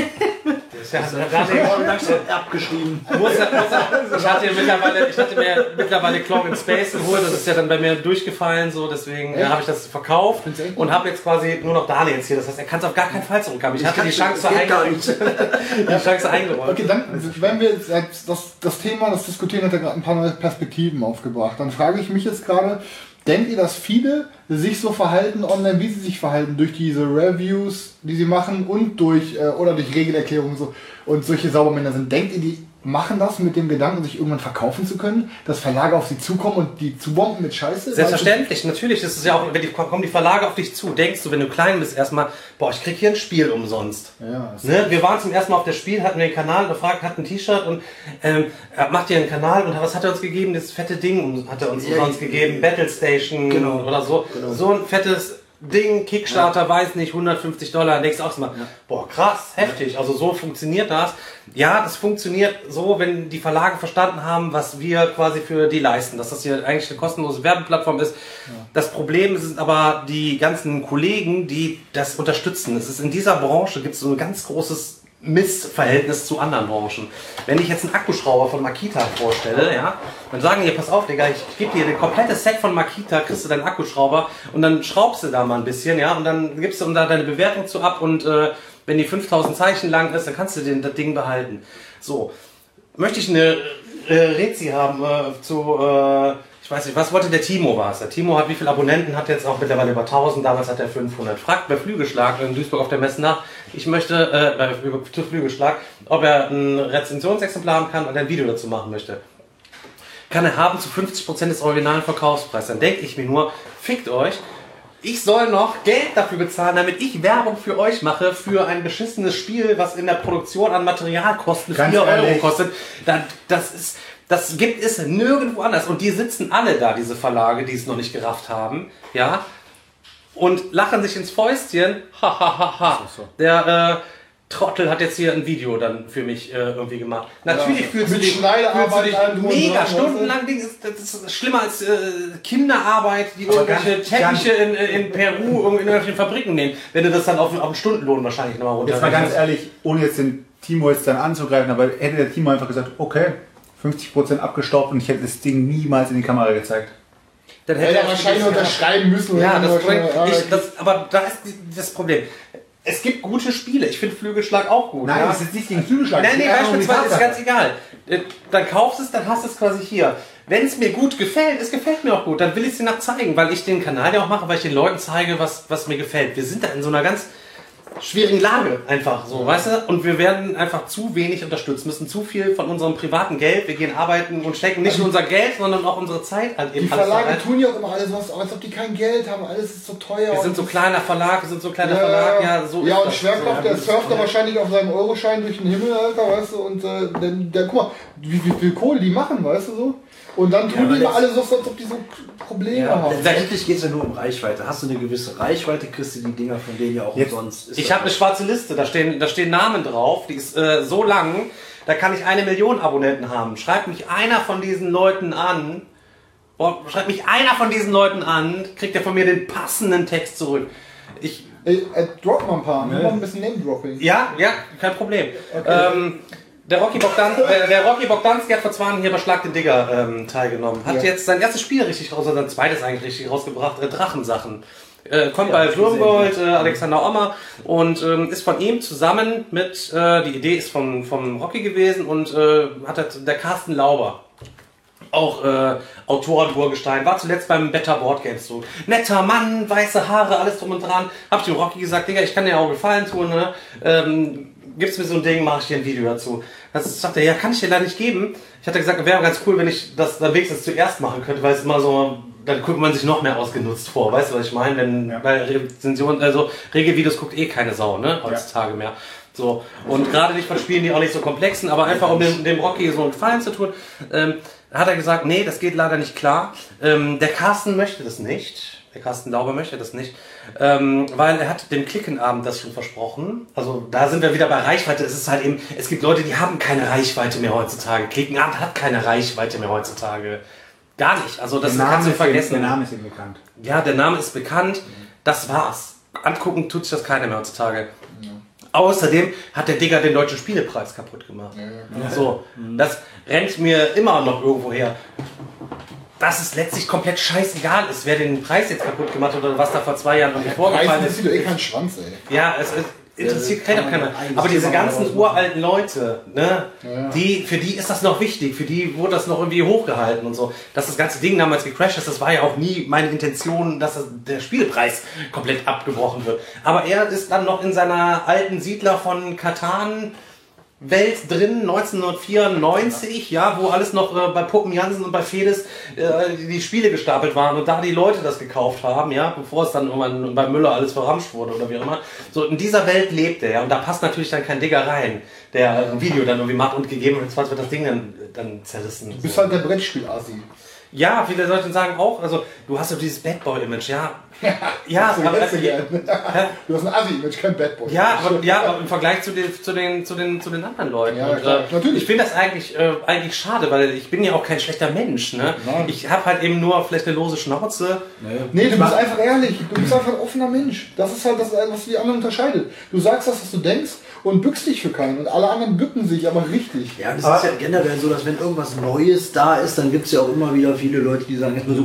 Abgeschrieben. Ich hatte mir mittlerweile Klon in Space geholt, das ist ja dann bei mir durchgefallen, so deswegen habe ich das verkauft und habe jetzt quasi nur noch Darlehens hier. Das heißt, er kann es auf gar keinen Fall zurückhaben. Ich hatte die Chance eingeräumt. Okay, dann, wenn wir das Thema, das Diskutieren, hat ja gerade ein paar neue Perspektiven aufgebracht. Dann frage ich mich jetzt gerade, denkt ihr, dass viele sich so verhalten online, wie sie sich verhalten, durch diese Reviews, die sie machen und durch Regelerklärungen so, und solche Saubermänner sind? Denkt ihr, die machen das mit dem Gedanken, sich irgendwann verkaufen zu können, dass Verlage auf sie zukommen und die zubomben mit Scheiße? Selbstverständlich, natürlich. Das ist ja auch, kommen die Verlage auf dich zu. Denkst du, wenn du klein bist, erstmal, boah, ich krieg hier ein Spiel umsonst. Ja, ne? Wir waren zum ersten Mal auf der Spiel, hatten den Kanal gefragt, hatten ein T-Shirt und macht ihr einen Kanal und was hat er uns gegeben? Das fette Ding hat er uns umsonst gegeben, Battle Station oder so. Genau. So ein fettes Ding, Kickstarter, weiß nicht, $150. Denkst du auch mal, boah, krass, heftig. Also so funktioniert das. Ja, das funktioniert so, wenn die Verlage verstanden haben, was wir quasi für die leisten. Dass das hier eigentlich eine kostenlose Werbeplattform ist. Ja. Das Problem sind aber die ganzen Kollegen, die das unterstützen. Es ist in dieser Branche gibt es so ein ganz großes Missverhältnis zu anderen Branchen. Wenn ich jetzt einen Akkuschrauber von Makita vorstelle, ja, dann sagen die, pass auf, Digga, ich gebe dir ein komplettes Set von Makita, kriegst du deinen Akkuschrauber und dann schraubst du da mal ein bisschen, ja, und dann gibst du da deine Bewertung zu ab und wenn die 5000 Zeichen lang ist, dann kannst du das Ding behalten. So, möchte ich eine Rezi haben ich weiß nicht, was wollte der Timo war es? Der Timo hat wie viele Abonnenten, hat jetzt auch mittlerweile über 1000, damals hat er 500. Fragt bei Flügelschlag in Duisburg auf der Messe nach, ich möchte, zu Flügelschlag, ob er ein Rezensionsexemplar haben kann und ein Video dazu machen möchte. Kann er haben zu 50% des originalen Verkaufspreises. Dann denke ich mir nur, fickt euch, ich soll noch Geld dafür bezahlen, damit ich Werbung für euch mache, für ein beschissenes Spiel, was in der Produktion an Materialkosten 4 Euro kostet. Das gibt es nirgendwo anders. Und die sitzen alle da, diese Verlage, die es noch nicht gerafft haben, ja, und lachen sich ins Fäustchen. Ha, ha, ha, ha. Der Trottel hat jetzt hier ein Video dann für mich irgendwie gemacht. Natürlich fühlst du dich mega stundenlang. Das ist schlimmer als Kinderarbeit, die irgendwelche Teppiche in Peru in irgendwelchen Fabriken nehmen. Wenn du das dann auf den Stundenlohn wahrscheinlich nochmal runter. Jetzt mal ganz ehrlich, ohne jetzt den Timo jetzt dann anzugreifen, aber hätte der Timo einfach gesagt, okay, 50% abgestaubt und ich hätte das Ding niemals in die Kamera gezeigt. Dann hätte er wahrscheinlich unterschreiben müssen. Ja, aber da ist das Problem. Es gibt gute Spiele. Ich finde Flügelschlag auch gut. Nein, das ist nicht gegen Flügelschlag. Nein, beispielsweise ist ganz egal. Dann kaufst es, dann hast du es quasi hier. Wenn es mir gut gefällt, es gefällt mir auch gut, dann will ich es dir nach zeigen, weil ich den Kanal ja auch mache, weil ich den Leuten zeige, was mir gefällt. Wir sind da in so einer ganz schwierigen Lage einfach so, weißt du? Und wir werden einfach zu wenig unterstützt, müssen zu viel von unserem privaten Geld, wir gehen arbeiten und stecken nicht nur unser Geld, sondern auch unsere Zeit halt eben. Die Verlage tun ja auch immer alles, als ob die kein Geld haben, alles ist so teuer. Wir sind so kleiner Verlag, und so ja, und Schwerkopf, der surft da wahrscheinlich auf seinem Euroschein durch den Himmel, Alter, weißt du, und der guck mal, wie viel Kohle die machen, weißt du so? Und dann tun die immer alle so, als ob die so Probleme haben. Letztendlich geht es ja nur um Reichweite. Hast du eine gewisse Reichweite, kriegst du die Dinger von denen ja auch umsonst. Ich habe eine schwarze Liste, da stehen Namen drauf, die ist so lang, da kann ich 1 Million Abonnenten haben. Schreibt mich einer von diesen Leuten an, kriegt er von mir den passenden Text zurück. Drop mal ein paar, noch ein bisschen Name-Dropping. Ja, kein Problem. Okay. Der Rocky Bogdanski hat vor 2 Jahren hier bei Schlag den Digger teilgenommen. Hat jetzt sein erstes Spiel richtig raus, oder sein zweites eigentlich richtig rausgebracht, Drachensachen. Kommt bei Würmgold, Alexander Ommer und ist von ihm zusammen mit, die Idee ist vom Rocky gewesen und der Carsten Lauber. Auch Autoren Burgestein, war zuletzt beim Better Board Games so. Netter Mann, weiße Haare, alles drum und dran. Hab ich dem Rocky gesagt, Digga, ich kann dir auch Gefallen tun, ne? Gibt's mir so ein Ding, mache ich dir ein Video dazu. Das sagt er, ja, kann ich dir leider nicht geben. Ich hatte gesagt, wäre ganz cool, wenn ich das dann wenigstens zuerst machen könnte, weil es immer so, dann guckt man sich noch mehr ausgenutzt vor. Weißt du, was ich meine? Bei Rezensionen, also Regelvideos guckt eh keine Sau, ne? Heutzutage mehr. So. Und gerade nicht von Spielen, die auch nicht so komplex sind, aber einfach um dem Rocky so einen Gefallen zu tun, hat er gesagt, nee, das geht leider nicht klar. Der Carsten möchte das nicht. Der Carsten Lauber möchte das nicht, weil er hat dem Klickenabend das schon versprochen. Also da sind wir wieder bei Reichweite. Es ist halt eben, es gibt Leute, die haben keine Reichweite mehr heutzutage. Klickenabend hat keine Reichweite mehr heutzutage. Gar nicht. Also das kannst du vergessen. Der Name ist ihm bekannt. Ja, der Name ist bekannt. Das war's. Angucken tut sich das keiner mehr heutzutage. Ja. Außerdem hat der Digger den Deutschen Spielepreis kaputt gemacht. Ja. So, das rennt mir immer noch irgendwo her. Dass es letztlich komplett scheißegal ist, wer den Preis jetzt kaputt gemacht hat oder was da vor 2 Jahren irgendwie vorgefallen ist. Das sieht doch eh keinen Schwanz, ey. Ja, es interessiert keiner. Aber diese ganzen uralten Leute, ne, für die ist das noch wichtig, für die wurde das noch irgendwie hochgehalten und so. Dass das ganze Ding damals gecrashed ist, das war ja auch nie meine Intention, dass der Spielpreis komplett abgebrochen wird. Aber er ist dann noch in seiner alten Siedler von Katan Welt drin, 1994, ja, wo alles noch bei Puppen Jansen und bei Fedes die Spiele gestapelt waren und da die Leute das gekauft haben, ja, bevor es dann irgendwann bei Müller alles verramscht wurde oder wie auch immer. So, in dieser Welt lebt er, ja, und da passt natürlich dann kein Digger rein, der ein Video dann irgendwie macht und gegebenenfalls wird das Ding dann zerrissen. Du bist halt der Brettspiel-Assi. Ja, viele Leute sagen auch, also du hast so dieses Bad Boy-Image, ja. Ja, aber du hast ein Assi-Image, kein Bad Boy. Ja, aber im Vergleich zu den anderen Leuten. Ja, klar, natürlich. Ich finde das eigentlich schade, weil ich bin ja auch kein schlechter Mensch. Ne? Ich habe halt eben nur vielleicht eine lose Schnauze. Nee, du bist einfach ehrlich. Du bist einfach ein offener Mensch. Das ist halt das, was die anderen unterscheidet. Du sagst das, was du denkst und bückst dich für keinen. Und alle anderen bücken sich, aber richtig. Ja, das ist ja generell so, dass wenn irgendwas Neues da ist, dann gibt es ja auch immer wieder viele Leute, die sagen erstmal so,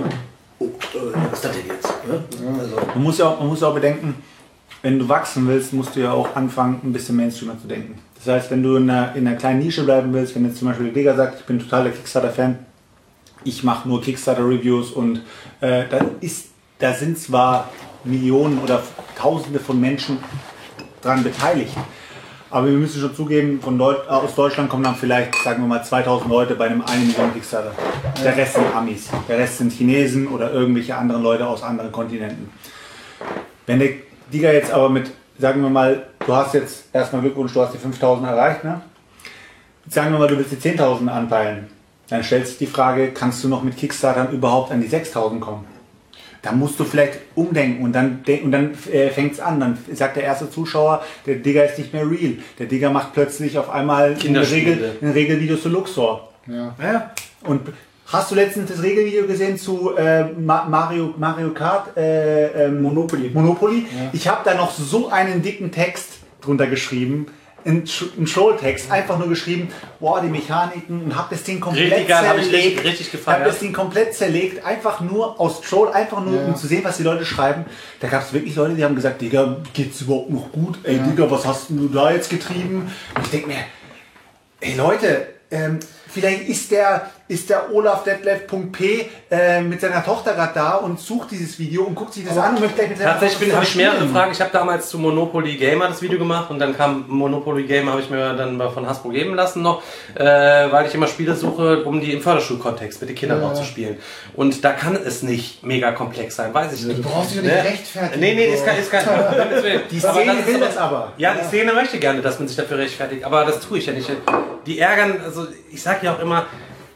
was ist das denn jetzt? Ne? Ja. Also. Man muss ja auch bedenken, wenn du wachsen willst, musst du ja auch anfangen, ein bisschen Mainstreamer zu denken. Das heißt, wenn du in einer kleinen Nische bleiben willst, wenn jetzt zum Beispiel der Digger sagt, ich bin totaler Kickstarter-Fan, ich mache nur Kickstarter-Reviews und da sind zwar Millionen oder Tausende von Menschen dran beteiligt, aber wir müssen schon zugeben, aus Deutschland kommen dann vielleicht, sagen wir mal, 2000 Leute bei einem 1 Million Kickstarter. Der Rest sind Amis, der Rest sind Chinesen oder irgendwelche anderen Leute aus anderen Kontinenten. Wenn der Digger jetzt aber mit, sagen wir mal, du hast jetzt erstmal Glückwunsch, du hast die 5000 erreicht, ne? Sagen wir mal, du willst die 10.000 anpeilen. Dann stellt sich die Frage, kannst du noch mit Kickstartern überhaupt an die 6.000 kommen? Da musst du vielleicht umdenken und dann fängt es an. Dann sagt der erste Zuschauer, der Digger ist nicht mehr real. Der Digger macht plötzlich auf einmal ein Regelvideo zu Luxor. Ja. Und hast du letztens das Regelvideo gesehen zu Mario Kart Monopoly? Ja. Ich habe da noch so einen dicken Text drunter geschrieben. Ein Trolltext, einfach nur geschrieben, boah, die Mechaniken, und hab das Ding komplett zerlegt. Richtig gefallen. Hab das Ding komplett zerlegt, einfach nur aus Troll, um zu sehen, was die Leute schreiben. Da gab es wirklich Leute, die haben gesagt, Digga, geht's überhaupt noch gut? Ey, Digga, was hast du da jetzt getrieben? Und ich denke mir, ey Leute, vielleicht ist der Olaf Detlef.p mit seiner Tochter gerade da und sucht dieses Video und guckt sich das an und möchte gleich mit seiner Tatsächlich habe ich mehrere Fragen. Ich habe damals zu Monopoly Gamer das Video gemacht und dann kam Monopoly Gamer, habe ich mir dann von Hasbro geben lassen noch, weil ich immer Spiele suche, um die im Förderschulkontext mit den Kindern auch zu spielen. Und da kann es nicht mega komplex sein, weiß ich nicht. Du brauchst dich nicht rechtfertigen. Nee, ist kein Die Szene will das aber. Ja, die Szene möchte gerne, dass man sich dafür rechtfertigt, aber das tue ich ja nicht. Die ärgern, also ich sag ja auch immer,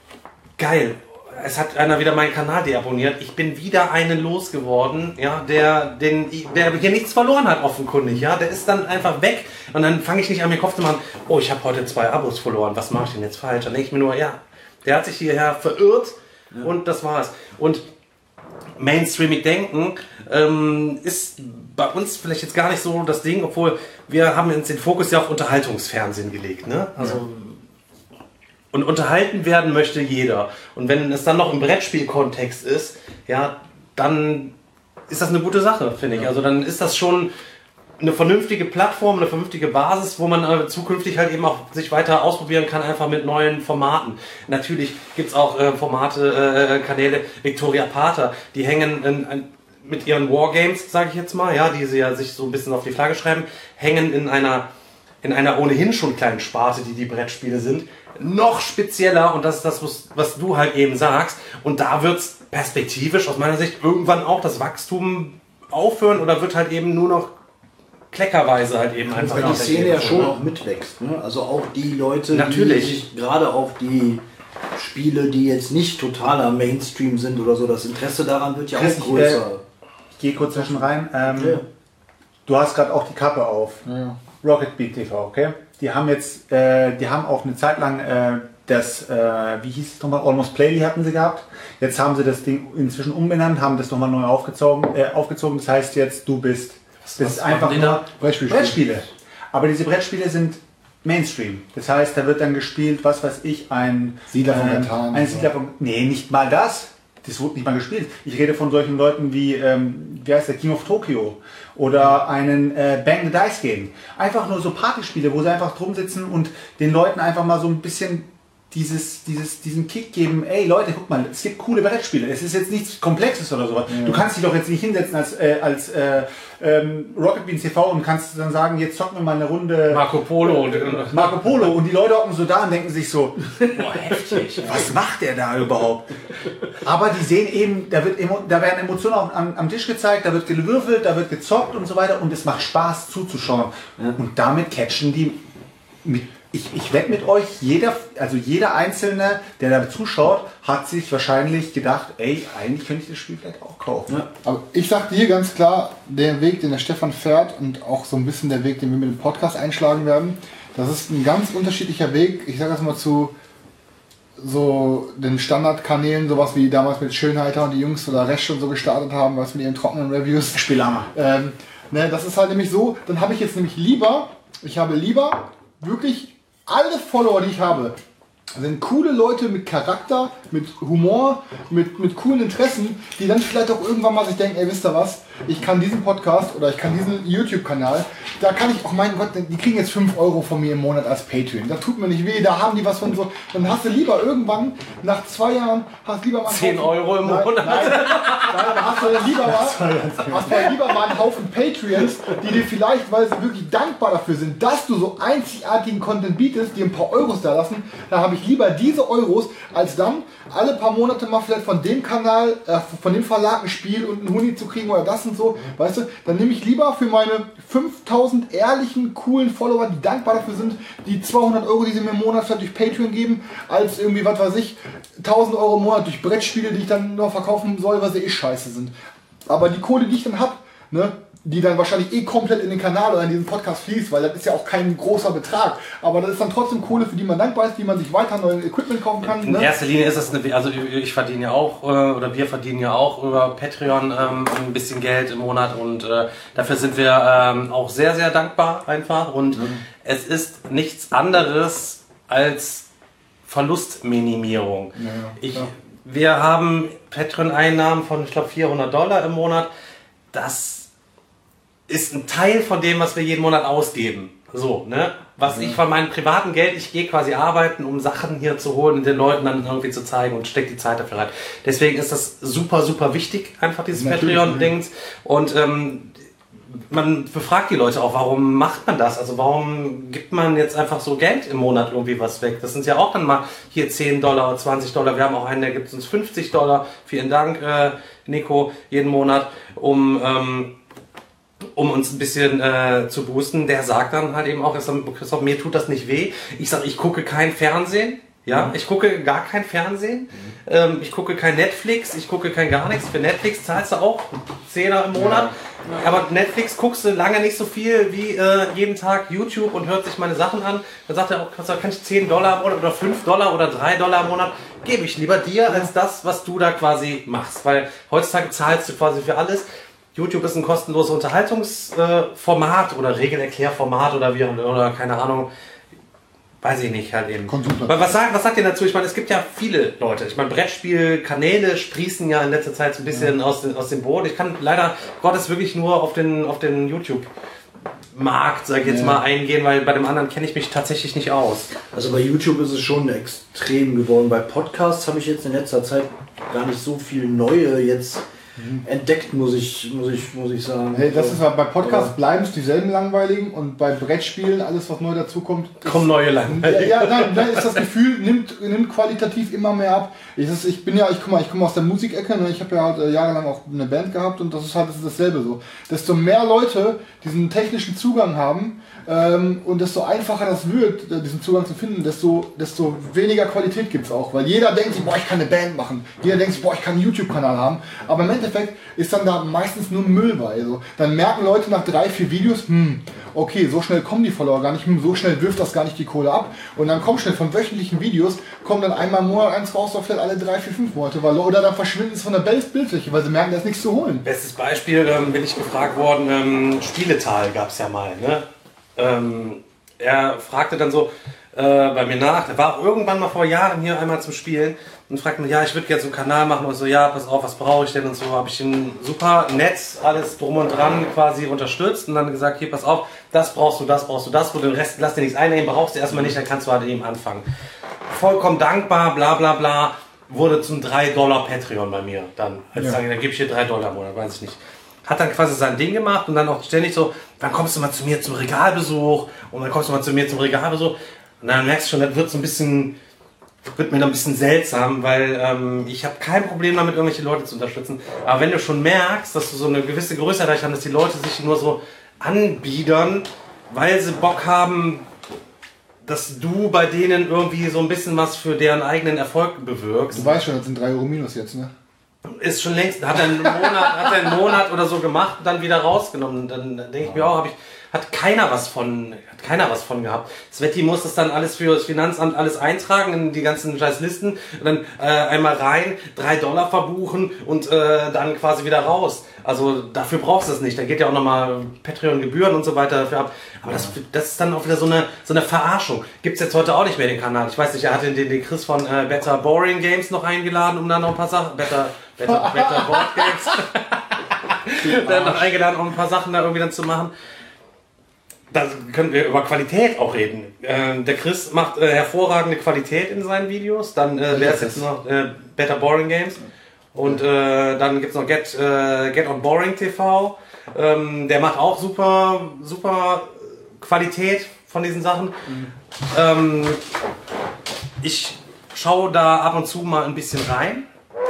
geil, es hat einer wieder meinen Kanal deabonniert. Ich bin wieder einen losgeworden, ja, der hier nichts verloren hat, offenkundig. Ja, der ist dann einfach weg und dann fange ich nicht an, mir Kopf zu machen, oh, ich habe heute 2 Abos verloren, was mache ich denn jetzt falsch? Dann denke ich mir nur, ja, der hat sich hierher verirrt und das war's. Und mainstreamig denken ist bei uns vielleicht jetzt gar nicht so das Ding, obwohl wir haben uns den Fokus ja auf Unterhaltungsfernsehen gelegt, ne? Also und unterhalten werden möchte jeder. Und wenn es dann noch im Brettspielkontext ist, ja, dann ist das eine gute Sache, finde ich. Also dann ist das schon eine vernünftige Plattform, eine vernünftige Basis, wo man zukünftig halt eben auch sich weiter ausprobieren kann, einfach mit neuen Formaten. Natürlich gibt es auch Kanäle, Victoria Pater, die hängen mit ihren Wargames, sage ich jetzt mal, ja, die sie ja sich so ein bisschen auf die Flagge schreiben, hängen in einer ohnehin schon kleinen Sparte, die Brettspiele sind, noch spezieller, und das ist das, was du halt eben sagst, und da wird es perspektivisch aus meiner Sicht irgendwann auch das Wachstum aufhören oder wird halt eben nur noch kleckerweise halt eben einfach. Weil die Szene ja schon auch mitwächst, ne? Also auch die Leute, natürlich, die sich gerade auf die Spiele, die jetzt nicht totaler Mainstream sind oder so, das Interesse daran wird ja auch größer. Ich gehe kurz zwischen rein. Du hast gerade auch die Kappe auf. Ja. Rocket Beat TV, okay? Die haben jetzt, die haben auch eine Zeit lang wie hieß es nochmal, Almost Playly hatten sie gehabt. Jetzt haben sie das Ding inzwischen umbenannt, haben das nochmal neu aufgezogen. Das heißt jetzt, du bist einfach nur Brettspiele. Aber diese Brettspiele sind Mainstream. Das heißt, da wird dann gespielt, was weiß ich, ein Siedler von Catan. Nee, nicht mal das. Das wurde nicht mal gespielt. Ich rede von solchen Leuten wie heißt der, King of Tokyo oder einen Bang the Dice Game. Einfach nur so Partyspiele, wo sie einfach drum sitzen und den Leuten einfach mal so ein bisschen diesen Kick geben. Ey Leute, guck mal, es gibt coole Brettspiele. Es ist jetzt nichts Komplexes oder sowas. Ja. Du kannst dich doch jetzt nicht hinsetzen als Rocket Beans TV und kannst dann sagen, jetzt zocken wir mal eine Runde Marco Polo und die Leute hocken so da und denken sich so, boah, heftig. Was macht der da überhaupt? Aber die sehen eben, da werden Emotionen am Tisch gezeigt, da wird gewürfelt, da wird gezockt und so weiter und es macht Spaß zuzuschauen. Ja. Und damit catchen die ich wette mit euch, jeder Einzelne, der da zuschaut, hat sich wahrscheinlich gedacht, ey, eigentlich könnte ich das Spiel vielleicht auch kaufen. Ja. Aber ich sag dir ganz klar, der Weg, den der Stefan fährt und auch so ein bisschen der Weg, den wir mit dem Podcast einschlagen werden, das ist ein ganz unterschiedlicher Weg. Ich sage das mal zu so den Standardkanälen, sowas wie damals mit Schönheiter und die Jungs oder Resch und so gestartet haben, was mit ihren trockenen Reviews. Spielhammer. Das ist halt nämlich so, dann habe ich jetzt nämlich lieber wirklich alle Follower, die ich habe, sind coole Leute mit Charakter, mit Humor, mit coolen Interessen, die dann vielleicht auch irgendwann mal sich denken, ey, wisst ihr was, ich kann diesen Podcast oder ich kann diesen YouTube-Kanal, da kann ich auch, mein Gott, die kriegen jetzt 5 Euro von mir im Monat als Patreon. Das tut mir nicht weh, da haben die was von so, dann hast du lieber irgendwann, nach 2 Jahren, hast lieber mal 10 Euro im Monat. Nein, hast du dann lieber mal einen Haufen Patreons, die dir vielleicht, weil sie wirklich dankbar dafür sind, dass du so einzigartigen Content bietest, die ein paar Euros da lassen, da habe ich lieber diese Euros, als dann alle paar Monate mal vielleicht von dem Kanal, von dem Verlag ein Spiel und einen Huni zu kriegen oder das und so, weißt du, dann nehme ich lieber für meine 5000 ehrlichen, coolen Follower, die dankbar dafür sind, die 200 Euro, die sie mir im Monat vielleicht durch Patreon geben, als irgendwie, was weiß ich, 1000 Euro im Monat durch Brettspiele, die ich dann noch verkaufen soll, weil sie scheiße sind. Aber die Kohle, die ich dann habe, ne, die dann wahrscheinlich komplett in den Kanal oder in diesen Podcast fließt, weil das ist ja auch kein großer Betrag. Aber das ist dann trotzdem Kohle, für die man dankbar ist, die man sich weiter neues Equipment kaufen kann. In erster Linie ist es, also ich verdiene ja auch, oder wir verdienen ja auch über Patreon ein bisschen Geld im Monat und dafür sind wir auch sehr, sehr dankbar einfach. Und es ist nichts anderes als Verlustminimierung. Wir haben Patreon-Einnahmen von, ich glaube, $400 im Monat. Das ist ein Teil von dem, was wir jeden Monat ausgeben. So, ne? Was ich von meinem privaten Geld, ich gehe quasi arbeiten, um Sachen hier zu holen und den Leuten dann irgendwie zu zeigen und stecke die Zeit dafür rein. Deswegen ist das super, super wichtig, einfach dieses Patreon-Dings. Und man befragt die Leute auch, warum macht man das? Also warum gibt man jetzt einfach so Geld im Monat irgendwie was weg? Das sind ja auch dann mal hier $10, $20. Wir haben auch einen, der gibt uns $50. Vielen Dank, Nico, jeden Monat, um uns ein bisschen zu boosten. Der sagt dann halt eben auch, Christoph, mir tut das nicht weh. Ich sage, ich gucke kein Fernsehen. Ja, ich gucke gar kein Fernsehen. Ich gucke kein Netflix. Ich gucke kein gar nichts. Für Netflix zahlst du auch $10 im Monat. Aber Netflix guckst du lange nicht so viel wie jeden Tag YouTube und hört sich meine Sachen an. Dann sagt er auch, kann ich $10 im Monat oder $5 oder $3 im Monat, gebe ich lieber dir als das, was du da quasi machst. Weil heutzutage zahlst du quasi für alles. YouTube ist ein kostenloses Unterhaltungsformat oder Regelerklärformat oder keine Ahnung, weiß ich nicht, halt eben. Was sagt ihr dazu? Ich meine, es gibt ja viele Leute. Ich meine, Brettspielkanäle sprießen ja in letzter Zeit so ein bisschen aus dem Boden. Ich kann leider Gottes wirklich nur auf den YouTube-Markt, sag ich jetzt mal, eingehen, weil bei dem anderen kenne ich mich tatsächlich nicht aus. Also bei YouTube ist es schon extrem geworden. Bei Podcasts habe ich jetzt in letzter Zeit gar nicht so viel neue jetzt entdeckt, muss ich sagen. Hey, das ist bei Podcasts bleiben es dieselben langweiligen und bei Brettspielen, alles was neu dazukommt, kommen neue langweilige. Dann ist das Gefühl, nimmt qualitativ immer mehr ab. Ich komme aus der Musikecke, ne? Ich habe ja halt jahrelang auch eine Band gehabt und das ist dasselbe so. Desto mehr Leute diesen technischen Zugang haben und desto einfacher das wird, diesen Zugang zu finden, desto weniger Qualität gibt es auch. Weil jeder denkt sich, boah, ich kann eine Band machen. Jeder denkt sich, boah, ich kann einen YouTube-Kanal haben. Aber im Endeffekt ist dann da meistens nur Müll bei. So. Dann merken Leute nach 3-4 Videos, okay, so schnell kommen die Follower gar nicht, so schnell wirft das gar nicht die Kohle ab. Und dann kommt schnell von wöchentlichen Videos, kommen dann einmal im Monat eins raus, vielleicht alle 3, 4, 5 Monate. Oder dann verschwinden es von der Bildfläche, weil sie merken, da ist nichts zu holen. Bestes Beispiel, bin ich gefragt worden, Spieletal gab es ja mal. Ne? Er fragte dann so bei mir nach, er war auch irgendwann mal vor Jahren hier einmal zum Spielen und fragte mich, ja, ich würde gerne so einen Kanal machen und so, ja, pass auf, was brauche ich denn und so, habe ich ihn super Netz, alles drum und dran quasi unterstützt und dann gesagt, hier, pass auf, das brauchst du, wo den Rest, lass dir nichts einnehmen, brauchst du erstmal nicht, dann kannst du halt eben anfangen. Vollkommen dankbar, bla bla bla, wurde zum $3 Patreon bei mir dann, dann gebe ich dir $3 im Monat, weiß ich nicht. Hat dann quasi sein Ding gemacht und dann auch ständig so, wann kommst du mal zu mir zum Regalbesuch und dann kommst du mal zu mir zum Regalbesuch und dann merkst du schon, das wird mir dann ein bisschen seltsam, weil ich habe kein Problem damit, irgendwelche Leute zu unterstützen, aber wenn du schon merkst, dass du so eine gewisse Größe erreicht hast, dass die Leute sich nur so anbiedern, weil sie Bock haben, dass du bei denen irgendwie so ein bisschen was für deren eigenen Erfolg bewirkst. Du weißt schon, das sind 3 Euro minus jetzt, ne? Ist schon längst, hat er einen Monat oder so gemacht, dann wieder rausgenommen. Dann denke ich mir auch, hat keiner was von gehabt. Sveti muss das dann alles für das Finanzamt alles eintragen in die ganzen scheiß Listen und dann einmal rein, $3 verbuchen und dann quasi wieder raus. Also dafür brauchst du es nicht. Da geht ja auch nochmal Patreon-Gebühren und so weiter dafür ab. Aber das ist dann auch wieder so eine Verarschung. Gibt's jetzt heute auch nicht mehr den Kanal. Ich weiß nicht, er hat den Chris von Better Boring Games noch eingeladen, um dann noch ein paar Sachen, Better Board Games, dann noch eingeladen, um ein paar Sachen da irgendwie dann zu machen. Da können wir über Qualität auch reden. Der Chris macht hervorragende Qualität in seinen Videos. Dann wer ist jetzt noch Better Boring Games. Und dann gibt es noch Get on Boring TV. Der macht auch super Qualität von diesen Sachen. Ich schaue da ab und zu mal ein bisschen rein.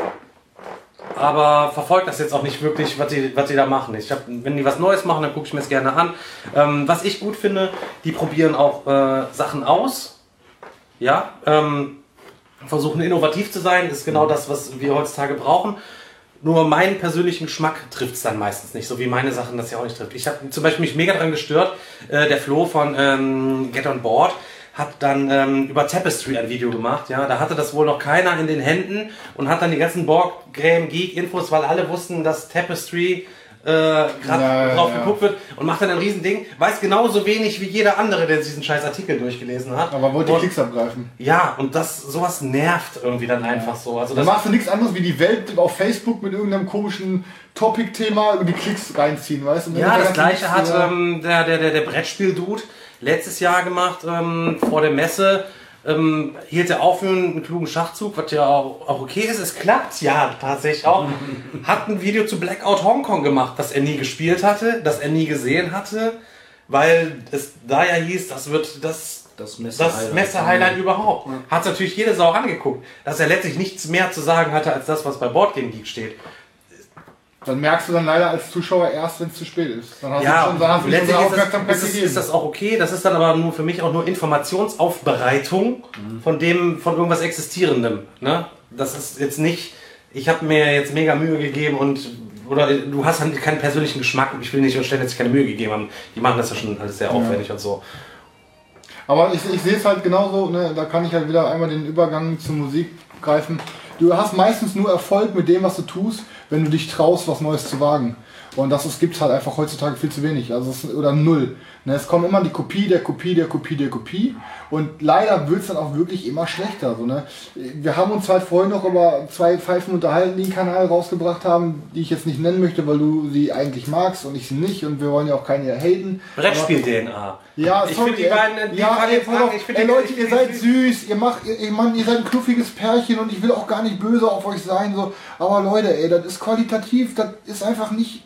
Aber verfolgt das jetzt auch nicht wirklich, was die da machen. Wenn die was Neues machen, dann gucke ich mir das gerne an. Was ich gut finde, die probieren auch Sachen aus. Ja, versuchen innovativ zu sein. Das ist genau das, was wir heutzutage brauchen. Nur meinen persönlichen Geschmack trifft es dann meistens nicht, so wie meine Sachen das ja auch nicht trifft. Ich habe zum Beispiel mich mega dran gestört, der Flo von Get on Board hat dann über Tapestry ein Video gemacht, ja, da hatte das wohl noch keiner in den Händen und hat dann die ganzen Board Game Geek Infos, weil alle wussten, dass Tapestry gerade drauf geguckt wird und macht dann ein Riesending, weiß genauso wenig wie jeder andere, der diesen scheiß Artikel durchgelesen hat. Aber wollte die Klicks abgreifen. Ja, und sowas nervt irgendwie dann einfach so. Also dann machst du nichts anderes wie die Welt auf Facebook mit irgendeinem komischen Topic-Thema über die Klicks reinziehen, weißt du? Ja, das gleiche hat der Brettspiel-Dude letztes Jahr gemacht, vor der Messe. Hielt er auf für einen klugen Schachzug, was ja auch okay ist. Es klappt ja tatsächlich auch. Hat ein Video zu Blackout Hongkong gemacht, das er nie gespielt hatte, das er nie gesehen hatte, weil es da ja hieß, das wird das Messe-Highlight überhaupt. Hat natürlich jede Sau angeguckt, dass er letztlich nichts mehr zu sagen hatte, als das, was bei Board Game Geek steht. Dann merkst du dann leider als Zuschauer erst, wenn es zu spät ist. Dann hast du letztlich ist das auch okay. Das ist dann aber nur für mich auch nur Informationsaufbereitung von irgendwas Existierendem. Ne? Das ist jetzt nicht, ich habe mir jetzt mega Mühe gegeben oder du hast halt keinen persönlichen Geschmack und ich will nicht unterstellen, dass sie keine Mühe gegeben haben. Die machen das ja schon alles sehr aufwendig und so. Aber ich sehe es halt genauso, ne? Da kann ich halt wieder einmal den Übergang zur Musik greifen. Du hast meistens nur Erfolg mit dem, was du tust, wenn du dich traust, was Neues zu wagen. Und das gibt es halt einfach heutzutage viel zu wenig. Oder null. Ne, es kommt immer die Kopie der Kopie der Kopie der Kopie. Und leider wird es dann auch wirklich immer schlechter. So, ne? Wir haben uns halt vorhin noch über 2 Pfeifen unterhalten, die einen Kanal rausgebracht haben, die ich jetzt nicht nennen möchte, weil du sie eigentlich magst und ich sie nicht. Und wir wollen ja auch keine haten. Brettspiel-DNA. Ja, ich finde die beiden... Leute, ihr seid süß, ihr seid ein knuffiges Pärchen und ich will auch gar nicht böse auf euch sein. So. Aber Leute, ey, das ist qualitativ, das ist einfach nicht...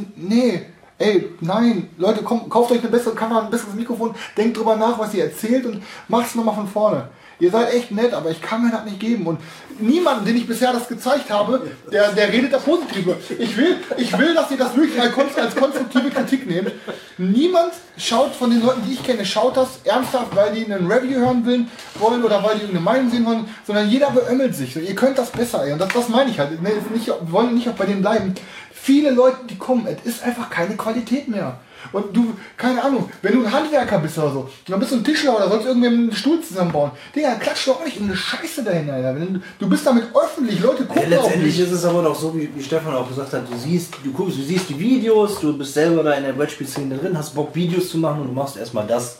Nein, Leute, kauft euch eine bessere Kamera, ein besseres Mikrofon, denkt drüber nach, was ihr erzählt und macht's nochmal von vorne. Ihr seid echt nett, aber ich kann mir das nicht geben. Und niemanden, den ich bisher das gezeigt habe, der redet da positiv. Ich will, dass ihr das wirklich als konstruktive Kritik nehmt. Niemand schaut von den Leuten, die ich kenne, schaut das ernsthaft, weil die einen Review hören wollen oder weil die irgendeine Meinung sehen wollen, sondern jeder beömmelt sich. Ihr könnt das besser, ey. Und das meine ich halt. Wir wollen nicht auch bei denen bleiben. Viele Leute, die kommen, es ist einfach keine Qualität mehr. Und du, keine Ahnung, wenn du ein Handwerker bist oder so, dann bist du ein Tischler oder sollst irgendwie einen Stuhl zusammenbauen. Digga, klatsch doch auch nicht in eine Scheiße dahin, Alter. Du bist damit öffentlich, Leute gucken ja, letztendlich ist es aber doch so, wie Stefan auch gesagt hat, du siehst die Videos, du bist selber da in der Brettspielszene drin, hast Bock Videos zu machen und du machst erstmal das,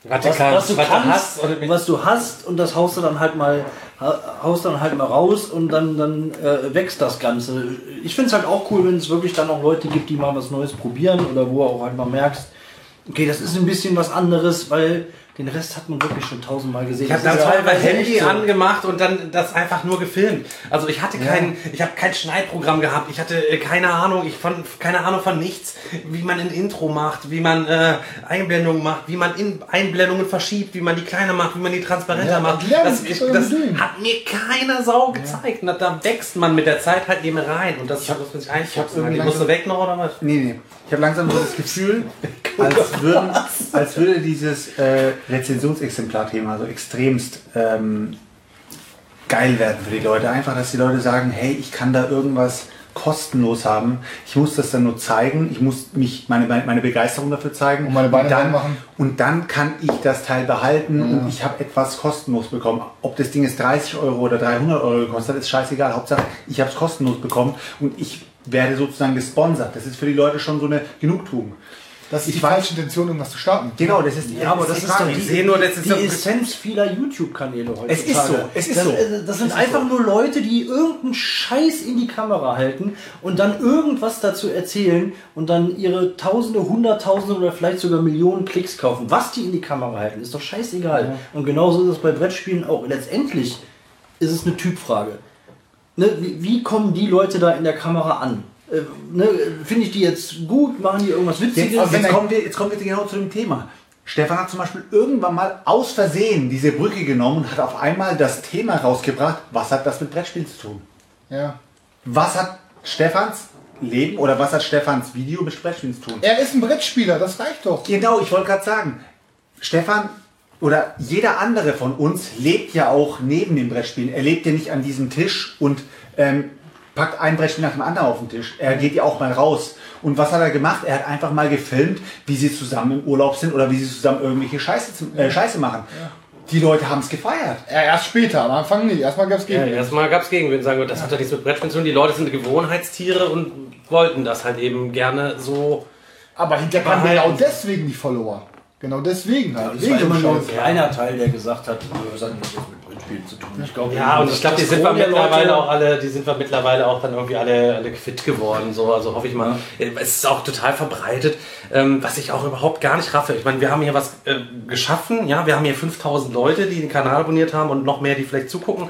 was du hast und das haust du dann halt mal raus und dann wächst das Ganze. Ich finde es halt auch cool, wenn es wirklich dann auch Leute gibt, die mal was Neues probieren oder wo auch halt mal merkst, okay, das ist ein bisschen was anderes, weil den Rest hat man wirklich schon 1000-mal gesehen. Ich habe dann teilweise Handy angemacht und dann das einfach nur gefilmt. Also ich habe kein Schneidprogramm gehabt. Ich hatte keine Ahnung von nichts, wie man ein Intro macht, wie man Einblendungen macht, wie man Einblendungen verschiebt, wie man die kleiner macht, wie man die transparenter macht. Das hat mir keine Sau gezeigt. Und da wächst man mit der Zeit halt eben rein. Und das muss man sich einschätzen. Musst du weg noch oder was? Nee. Ich habe langsam so das Gefühl, als würde dieses Rezensionsexemplar-Thema so extremst geil werden für die Leute. Einfach, dass die Leute sagen, hey, ich kann da irgendwas kostenlos haben. Ich muss das dann nur zeigen. Ich muss meine Begeisterung dafür zeigen. Und meine Beine reinmachen. Und dann kann ich das Teil behalten und ich habe etwas kostenlos bekommen. Ob das Ding jetzt 30 € oder 300 € gekostet hat, ist scheißegal. Hauptsache, ich habe es kostenlos bekommen und ich werde sozusagen gesponsert. Das ist für die Leute schon so eine Genugtuung. Das ist die falsche Intention, irgendwas zu starten. Genau, das ist die Essenz vieler YouTube-Kanäle heute. Es ist so. Das sind einfach nur Leute, die irgendeinen Scheiß in die Kamera halten und dann irgendwas dazu erzählen und dann ihre Tausende, Hunderttausende oder vielleicht sogar Millionen Klicks kaufen. Was die in die Kamera halten, ist doch scheißegal. Ja. Und genauso ist es bei Brettspielen auch. Letztendlich ist es eine Typfrage. Ne, wie kommen die Leute da in der Kamera an? Finde ich die jetzt gut? Machen die irgendwas Witziges? Jetzt kommen wir genau zu dem Thema. Stefan hat zum Beispiel irgendwann mal aus Versehen diese Brücke genommen und hat auf einmal das Thema rausgebracht, was hat das mit Brettspielen zu tun? Ja. Was hat Stefans Leben oder was hat Stefans Video mit Brettspielen zu tun? Er ist ein Brettspieler, das reicht doch. Genau, ich wollte gerade sagen, Stefan oder jeder andere von uns lebt ja auch neben dem Brettspielen. Er lebt ja nicht an diesem Tisch und packt ein Brettspiel nach dem anderen auf den Tisch. Er geht ja auch mal raus. Und was hat er gemacht? Er hat einfach mal gefilmt, wie sie zusammen im Urlaub sind oder wie sie zusammen irgendwelche Scheiße machen. Ja. Die Leute haben es gefeiert. Ja, erst später, am Anfang nicht. Erstmal gab es Gegenwind. Ja, erstmal gab es Gegenwind. Sagen, das hat doch nichts mit Brettspielen zu tun. Die Leute sind Gewohnheitstiere und wollten das halt eben gerne so. Aber hinterher kamen genau deswegen die Follower. Genau deswegen halt. Das war immer nur ein kleiner Teil, der gesagt hat, das hat nichts mit Brettspielen zu tun. Ich glaube, ja, und ich glaube, die sind wir mittlerweile auch alle, dann irgendwie alle quitt geworden. So, also hoffe ich mal. Ja. Es ist auch total verbreitet, was ich auch überhaupt gar nicht raffe. Ich meine, wir haben hier was geschaffen, ja, wir haben hier 5000 Leute, die den Kanal abonniert haben und noch mehr, die vielleicht zugucken.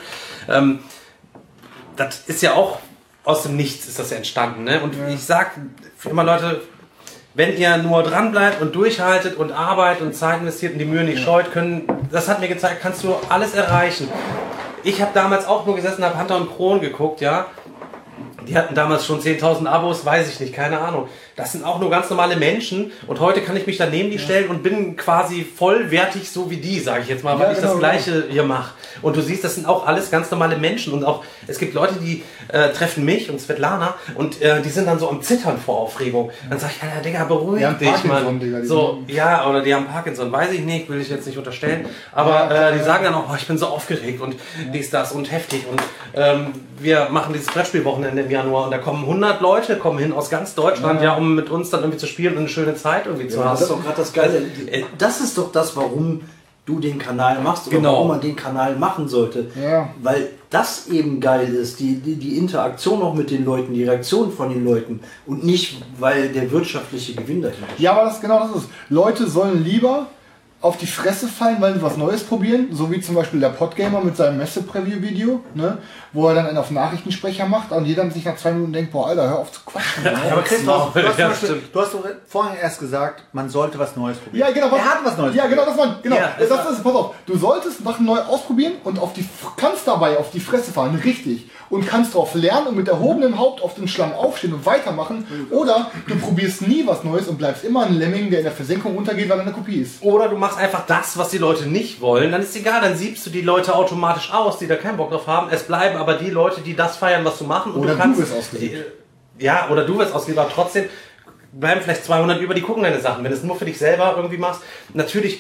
Das ist ja auch aus dem Nichts ist das ja entstanden, ne? Und ich sag für immer Leute, wenn ihr nur dran bleibt und durchhaltet und arbeitet und Zeit investiert und die Mühe nicht scheut, das hat mir gezeigt, kannst du alles erreichen. Ich habe damals auch nur gesessen, habe Hunter und Kron geguckt, ja. Die hatten damals schon 10.000 Abos, weiß ich nicht, keine Ahnung. Das sind auch nur ganz normale Menschen und heute kann ich mich dann neben die stellen und bin quasi vollwertig so wie die, sage ich jetzt mal, weil ich das Gleiche hier mache. Und du siehst, das sind auch alles ganz normale Menschen und auch, es gibt Leute, die treffen mich und Svetlana und die sind dann so am Zittern vor Aufregung. Dann sag ich, ja, Digga, beruhig dich, Mann. So, ja, oder die haben Parkinson, weiß ich nicht, will ich jetzt nicht unterstellen, aber die sagen dann auch, oh, ich bin so aufgeregt und dies, das und heftig und wir machen dieses Brettspielwochenende im Januar und da kommen 100 Leute, kommen hin aus ganz Deutschland, ja, um mit uns dann irgendwie zu spielen und eine schöne Zeit irgendwie zu haben. Das ist doch gerade das Geile. Das ist doch das, warum du den Kanal machst oder warum man den Kanal machen sollte. Ja. Weil das eben geil ist, die Interaktion auch mit den Leuten, die Reaktion von den Leuten und nicht, weil der wirtschaftliche Gewinn dahinter steht. Ja, aber das ist. Leute sollen lieber auf die Fresse fallen, weil sie was Neues probieren, so wie zum Beispiel der Podgamer mit seinem Messe-Preview-Video, ne, wo er dann einen auf Nachrichtensprecher macht und jeder sich nach 2 Minuten denkt, boah, Alter, hör auf zu quatschen. Aber Christoph, du hast doch vorhin erst gesagt, man sollte was Neues probieren. Ja, genau. Er hat was Neues. Ja, genau, das ist, pass auf, du solltest Sachen neu ausprobieren und kannst dabei auf die Fresse fallen, richtig. Und kannst darauf lernen und mit erhobenem Haupt auf den Schlamm aufstehen und weitermachen. Oder du probierst nie was Neues und bleibst immer ein Lemming, der in der Versenkung untergeht, weil er eine Kopie ist. Oder du machst einfach das, was die Leute nicht wollen. Dann ist egal, dann siebst du die Leute automatisch aus, die da keinen Bock drauf haben. Es bleiben aber die Leute, die das feiern, was du machen. Und oder du wirst ausgelebt. Ja, oder du wirst ausgelebt, aber trotzdem bleiben vielleicht 200 über, die gucken deine Sachen. Wenn du es nur für dich selber irgendwie machst. Natürlich,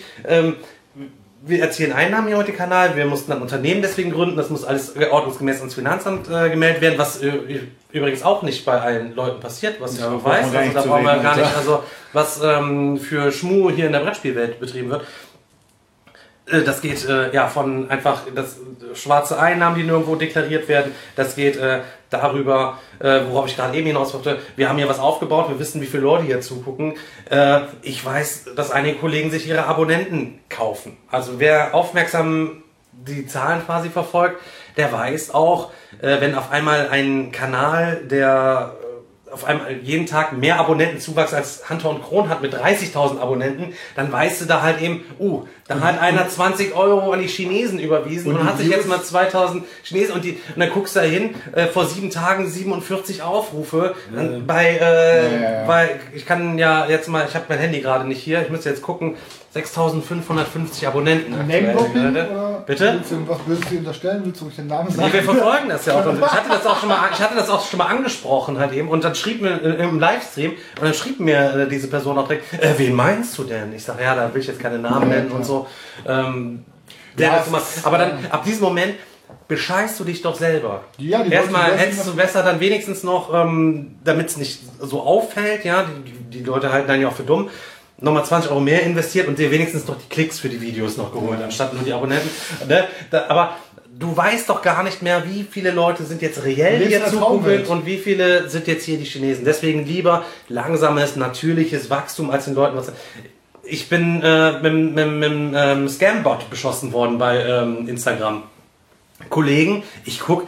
wir erzielen Einnahmen hier heute den Kanal. Wir mussten ein Unternehmen deswegen gründen. Das muss alles ordnungsgemäß ans Finanzamt gemeldet werden, was übrigens auch nicht bei allen Leuten passiert, was ich auch weiß. Also da brauchen wir gar nicht, also was für Schmuh hier in der Brettspielwelt betrieben wird. Das geht von einfach das schwarze Einnahmen, die nirgendwo deklariert werden. Das geht darüber, worauf ich gerade eben hinaus wollte. Wir haben hier was aufgebaut, wir wissen, wie viele Leute hier zugucken. Ich weiß, dass einige Kollegen sich ihre Abonnenten kaufen. Also wer aufmerksam die Zahlen quasi verfolgt, der weiß auch, wenn auf einmal ein Kanal, der auf einmal jeden Tag mehr Abonnentenzuwachs als Hunter und Kron hat mit 30.000 Abonnenten, dann weißt du da halt eben, da hat einer 20 € an die Chinesen überwiesen und hat sich jetzt mal 2.000 Chinesen und dann guckst du da hin, vor 7 Tagen 47 Aufrufe bei, ich kann ja jetzt mal, ich habe mein Handy gerade nicht hier, ich müsste jetzt gucken, 6.550 Abonnenten. Bitte? Willst du was Böses unterstellen? Willst du den Namen sagen? Nee, wir verfolgen das ja auch. Ich hatte das auch schon mal angesprochen halt eben und dann schrieb mir im Livestream und dann schrieb mir diese Person auch direkt, wen meinst du denn? Ich sage, ja, da will ich jetzt keine Namen nennen und so. Aber dann ab diesem Moment bescheißt du dich doch selber. Ja, erstmal hättest du besser dann wenigstens noch, damit es nicht so auffällt, ja, die Leute halten dann ja auch für dumm, nochmal 20 € mehr investiert und dir wenigstens noch die Klicks für die Videos noch geholt, anstatt nur die Abonnenten. Ne? Aber du weißt doch gar nicht mehr, wie viele Leute sind jetzt reell hier zugucken und wie viele sind jetzt hier die Chinesen. Deswegen lieber langsames, natürliches Wachstum als den Leuten was. Ich bin mit Scambot beschossen worden bei Instagram. Kollegen, ich guck,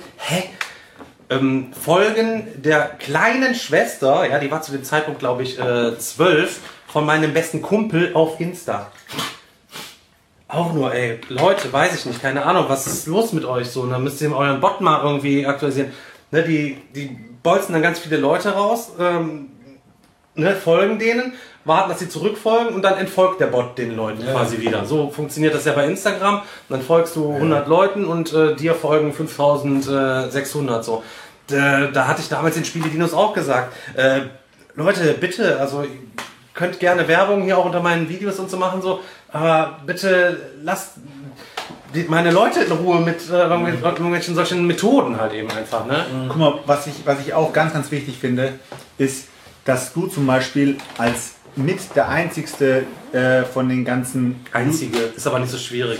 Folgen der kleinen Schwester, ja, die war zu dem Zeitpunkt, glaube ich, 12, von meinem besten Kumpel auf Insta. Auch nur, Leute, weiß ich nicht, keine Ahnung, was ist los mit euch so? Und dann müsst ihr euren Bot mal irgendwie aktualisieren. Ne, die bolzen dann ganz viele Leute raus, folgen denen, warten, dass sie zurückfolgen und dann entfolgt der Bot den Leuten quasi wieder. So funktioniert das ja bei Instagram. Dann folgst du 100 Leuten und dir folgen 5.600 so. da hatte ich damals den Spiele-Dinos auch gesagt, Leute, bitte, also ihr könnt gerne Werbung hier auch unter meinen Videos und so machen, so, aber bitte lasst meine Leute in Ruhe mit irgendwelchen solchen Methoden halt eben einfach, ne? Guck mal, was ich auch ganz, ganz wichtig finde, ist, dass du zum Beispiel als mit der einzigste von den ganzen... Einzige, ist aber nicht so schwierig.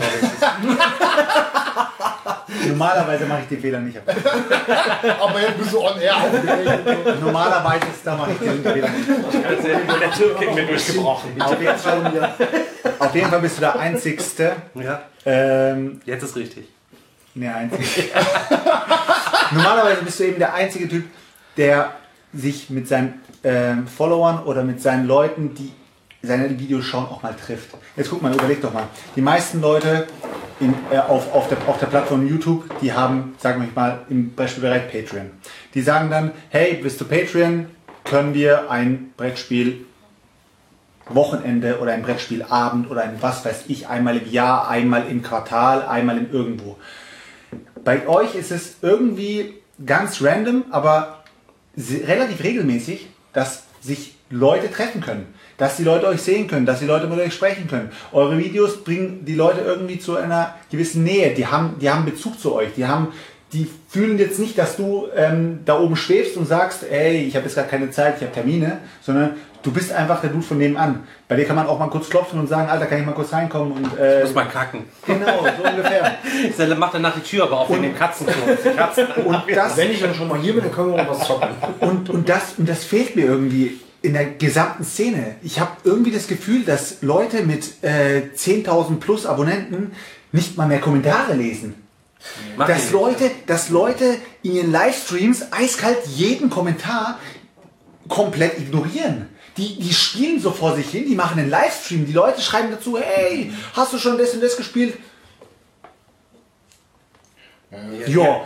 Normalerweise mache ich den Fehler nicht. Aber jetzt bist du on air aufgeregt. Normalerweise mache ich den Fehler nicht. Der Türking mir durchgebrochen. Auf jeden Fall bist du der Einzigste. Ja. Jetzt ist richtig. Nee, einzig. Normalerweise bist du eben der einzige Typ, der sich mit seinen Followern oder mit seinen Leuten, die seine Videos schauen, auch mal trifft. Jetzt guck mal, überleg doch mal. Die meisten Leute auf der Plattform YouTube, die haben, sagen wir mal, im Brettspielbereich Patreon. Die sagen dann, hey, bist du Patreon, können wir ein Brettspiel Wochenende oder ein Brettspielabend oder ein was weiß ich, einmal im Jahr, einmal im Quartal, einmal in irgendwo. Bei euch ist es irgendwie ganz random, aber relativ regelmäßig, dass sich Leute treffen können. Dass die Leute euch sehen können, dass die Leute mit euch sprechen können. Eure Videos bringen die Leute irgendwie zu einer gewissen Nähe. Die haben Bezug zu euch. Die fühlen jetzt nicht, dass du da oben schwebst und sagst, ey, ich habe jetzt gar keine Zeit, ich habe Termine, sondern du bist einfach der Dude von nebenan. Bei dir kann man auch mal kurz klopfen und sagen, Alter, kann ich mal kurz reinkommen? Und, ich muss mal kacken. Genau, so ungefähr. Ich mache danach die Tür aber auf wegen dem Katzenklo. Wenn ich dann schon mal hier bin, dann können wir noch was zocken. Und das fehlt mir irgendwie in der gesamten Szene. Ich habe irgendwie das Gefühl, dass Leute mit 10.000 plus Abonnenten nicht mal mehr Kommentare lesen. Dass Leute in ihren Livestreams eiskalt jeden Kommentar komplett ignorieren. Die spielen so vor sich hin, die machen einen Livestream, die Leute schreiben dazu, hey, hast du schon das und das gespielt? Ja.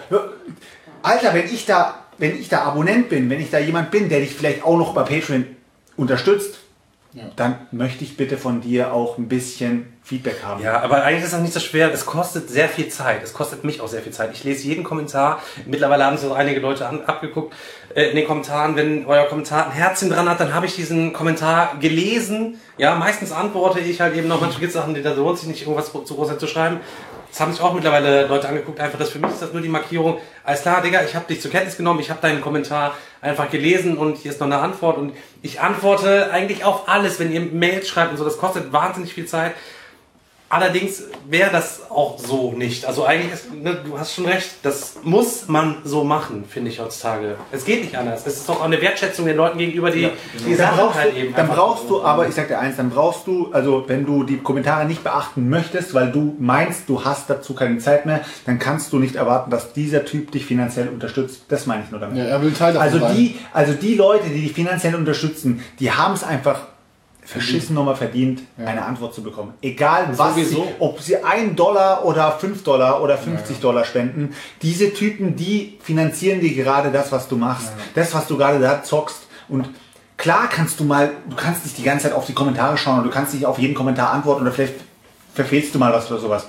Alter, wenn ich da Abonnent bin, wenn ich da jemand bin, der dich vielleicht auch noch bei Patreon unterstützt, dann möchte ich bitte von dir auch ein bisschen Feedback haben. Ja, aber eigentlich ist das nicht so schwer. Es kostet sehr viel Zeit. Es kostet mich auch sehr viel Zeit. Ich lese jeden Kommentar. Mittlerweile haben sich auch einige Leute abgeguckt in den Kommentaren. Wenn euer Kommentar ein Herzchen dran hat, dann habe ich diesen Kommentar gelesen. Ja, meistens antworte ich halt eben noch. Manchmal gibt es Sachen, da lohnt sich nicht, irgendwas zu groß zu schreiben. Das haben sich auch mittlerweile Leute angeguckt. Einfach, für mich ist das nur die Markierung. Alles klar, Digga, ich habe dich zur Kenntnis genommen. Ich habe deinen Kommentar einfach gelesen und hier ist noch eine Antwort. Und ich antworte eigentlich auf alles, wenn ihr Mails schreibt und so. Das kostet wahnsinnig viel Zeit. Allerdings wäre das auch so nicht. Also eigentlich ist, ne, du hast schon recht, das muss man so machen, finde ich heutzutage. Es geht nicht anders. Es ist doch auch eine Wertschätzung den Leuten gegenüber, die Sachen halt eben. Dann brauchst du, aber ich sag dir eins, dann brauchst du, also wenn du die Kommentare nicht beachten möchtest, weil du meinst, du hast dazu keine Zeit mehr, dann kannst du nicht erwarten, dass dieser Typ dich finanziell unterstützt. Das meine ich nur damit. Ja, er will Teil davon sein. Also die Leute, die dich finanziell unterstützen, die haben es einfach verschissen nochmal verdient, eine Antwort zu bekommen. Egal was, ob sie $1 oder $5 oder $50 spenden, diese Typen, die finanzieren dir gerade das, was du machst, das, was du gerade da zockst. Und klar kannst du kannst nicht die ganze Zeit auf die Kommentare schauen und du kannst nicht auf jeden Kommentar antworten oder vielleicht verfehlst du mal was oder sowas.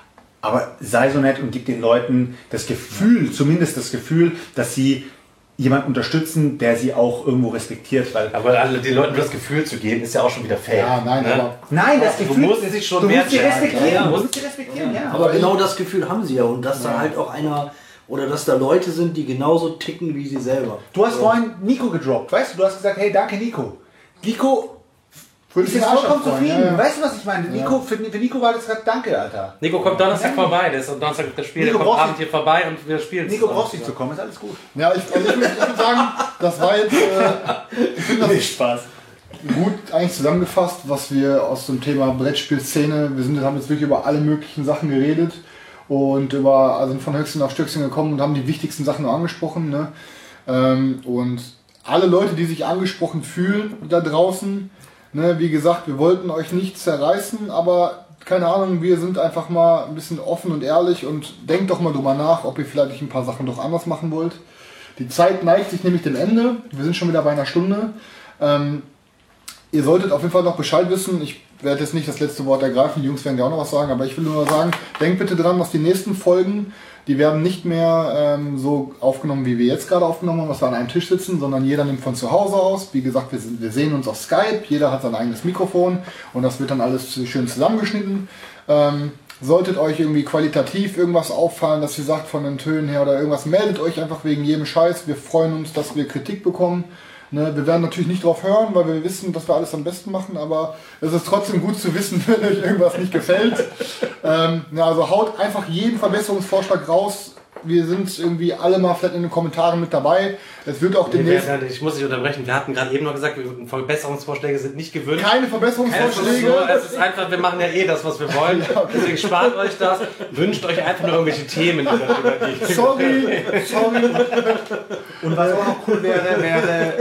Aber sei so nett und gib den Leuten das Gefühl, zumindest das Gefühl, dass sie jemanden unterstützen, der sie auch irgendwo respektiert. Aber den Leuten das Gefühl zu geben, ist ja auch schon wieder fair. Ja, nein, ne? aber... Nein, das Gefühl... Du musst sich schon respektieren. Du musst sie respektieren, ja. Aber genau das Gefühl haben sie ja. Und dass da halt auch einer... Oder dass da Leute sind, die genauso ticken wie sie selber. Du hast vorhin Nico gedroppt, weißt du? Du hast gesagt, hey, danke Nico. Nico ist jetzt vollkommen zufrieden. Ja. Weißt du, was ich meine? Nico, für Nico war das gerade danke, Alter. Nico kommt Donnerstag vorbei. Der ist am Donnerstag das Spiel. Der kommt Abend hier vorbei und wir spielen. Nico brauchst nicht zu kommen, ist alles gut. Ja, ich würde sagen, das war jetzt... ich finde das Spaß. Gut eigentlich zusammengefasst, was wir aus dem Thema Brettspielszene... haben jetzt wirklich über alle möglichen Sachen geredet und sind von Höchstchen auf Stöckchen gekommen und haben die wichtigsten Sachen nur angesprochen. Ne? Und alle Leute, die sich angesprochen fühlen da draußen... Ne, wie gesagt, wir wollten euch nicht zerreißen, aber keine Ahnung, wir sind einfach mal ein bisschen offen und ehrlich und denkt doch mal drüber nach, ob ihr vielleicht nicht ein paar Sachen doch anders machen wollt. Die Zeit neigt sich nämlich dem Ende, wir sind schon wieder bei einer Stunde. Ihr solltet auf jeden Fall noch Bescheid wissen, ich werde jetzt nicht das letzte Wort ergreifen, die Jungs werden ja auch noch was sagen, aber ich will nur sagen, denkt bitte dran, dass die nächsten Folgen Die werden nicht mehr so aufgenommen, wie wir jetzt gerade aufgenommen haben, dass wir an einem Tisch sitzen, sondern jeder nimmt von zu Hause aus. Wie gesagt, wir sehen uns auf Skype, jeder hat sein eigenes Mikrofon und das wird dann alles schön zusammengeschnitten. Solltet euch irgendwie qualitativ irgendwas auffallen, dass ihr sagt von den Tönen her oder irgendwas, meldet euch einfach wegen jedem Scheiß. Wir freuen uns, dass wir Kritik bekommen. Ne, wir werden natürlich nicht drauf hören, weil wir wissen, dass wir alles am besten machen, aber es ist trotzdem gut zu wissen, wenn euch irgendwas nicht gefällt. Also haut einfach jeden Verbesserungsvorschlag raus. Wir sind irgendwie alle mal vielleicht in den Kommentaren mit dabei. Es wird auch demnächst... Ich muss dich unterbrechen. Wir hatten gerade eben noch gesagt, Verbesserungsvorschläge sind nicht gewünscht. Keine Verbesserungsvorschläge. Es ist einfach, wir machen ja eh das, was wir wollen. Ja, okay. Deswegen spart euch das. Wünscht euch einfach nur irgendwelche Themen. Sorry. Und was auch noch cool wäre,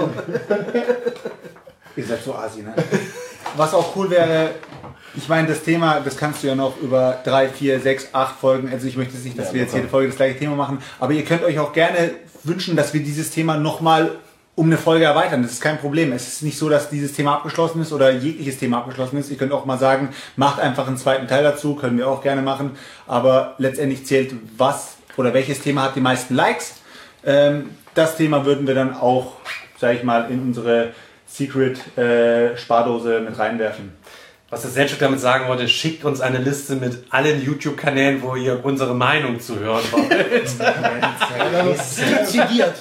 ihr seid so Asi, ne? Was auch cool wäre, ich meine, das Thema, das kannst du ja noch über 3, 4, 6, 8 Folgen, also ich möchte jetzt nicht, dass wir jetzt jede Folge das gleiche Thema machen, aber ihr könnt euch auch gerne wünschen, dass wir dieses Thema nochmal um eine Folge erweitern. Das ist kein Problem. Es ist nicht so, dass dieses Thema abgeschlossen ist oder jegliches Thema abgeschlossen ist. Ihr könnt auch mal sagen, macht einfach einen zweiten Teil dazu, können wir auch gerne machen, aber letztendlich zählt was oder welches Thema hat die meisten Likes. Das Thema würden wir dann auch, sage ich mal, in unsere Secret-Spardose mit reinwerfen. Was das Selchuk damit sagen wollte, schickt uns eine Liste mit allen YouTube-Kanälen, wo ihr unsere Meinung zu hören wollt. Dezidiert.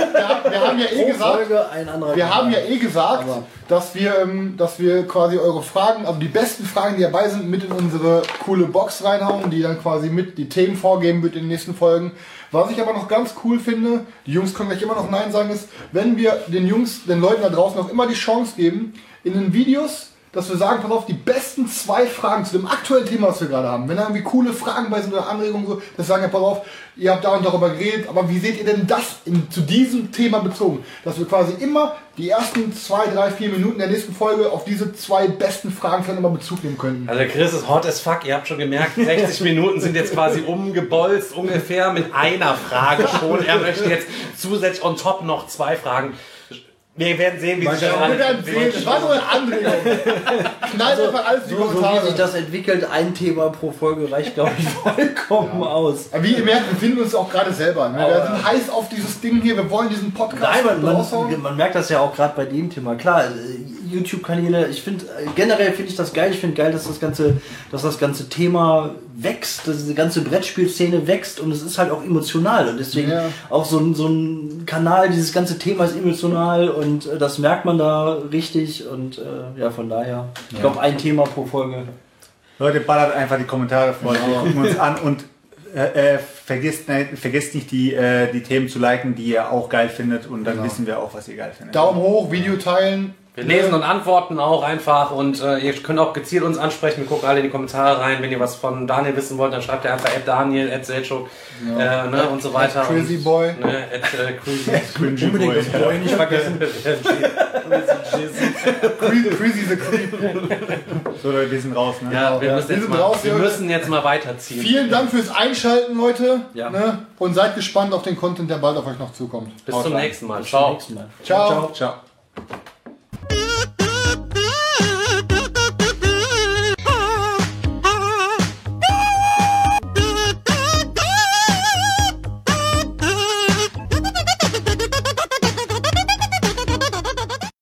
Wir haben ja eh gesagt, dass wir quasi eure Fragen, also die besten Fragen, die dabei sind, mit in unsere coole Box reinhauen, die dann quasi mit die Themen vorgeben wird in den nächsten Folgen. Was ich aber noch ganz cool finde, die Jungs können gleich immer noch Nein sagen, ist, wenn wir den Leuten da draußen auch immer die Chance geben, in den Videos, dass wir sagen, pass auf, die besten 2 Fragen zu dem aktuellen Thema, was wir gerade haben. Wenn da irgendwie coole Fragen bei sind oder Anregungen, so, dass wir sagen, ja, pass auf, ihr habt da und darüber geredet, aber wie seht ihr denn das zu diesem Thema bezogen? Dass wir quasi immer die ersten 2, 3, 4 Minuten der nächsten Folge auf diese 2 besten Fragen vielleicht immer Bezug nehmen könnten. Also der Chris ist hot as fuck, ihr habt schon gemerkt, 60 Minuten sind jetzt quasi umgebolzt, ungefähr mit einer Frage schon. Er möchte jetzt zusätzlich on top noch 2 Fragen. Wir werden sehen, wie sich das entwickelt. Das war nur eine Anregung. Knallt einfach alles in die Kommentare. So wie sich das entwickelt, ein Thema pro Folge reicht, glaube ich, vollkommen aus. Aber wie ihr merkt, wir finden uns auch gerade selber. Ne? Wir sind heiß auf dieses Ding hier. Wir wollen diesen Podcast raushauen. Man merkt das ja auch gerade bei dem Thema. Klar, YouTube-Kanäle, generell finde ich das geil. Ich finde geil, dass das ganze Thema wächst, dass diese ganze Brettspielszene wächst und es ist halt auch emotional. Und deswegen auch so ein Kanal, dieses ganze Thema ist emotional und das merkt man da richtig und von daher, ich glaube, ein Thema pro Folge. Leute, ballert einfach die Kommentare voll, wir gucken uns an und vergesst nicht die Themen zu liken, die ihr auch geil findet und dann wissen wir auch, was ihr geil findet. Daumen hoch, Video teilen. Wir lesen und antworten auch einfach und ihr könnt auch gezielt uns ansprechen. Wir gucken alle in die Kommentare rein. Wenn ihr was von Daniel wissen wollt, dann schreibt ihr einfach @Daniel, @Selchuk und so weiter. Crazy Boy. Crazy Unbedingt das Boy nicht vergessen. Crazy the Creep. So Leute, wir sind raus. Ne? Ja, wir müssen jetzt mal weiterziehen. Vielen Dank fürs Einschalten, Leute. Ja. Ne? Und seid gespannt auf den Content, der bald auf euch noch zukommt. Bis zum nächsten Mal. Ciao. Ciao.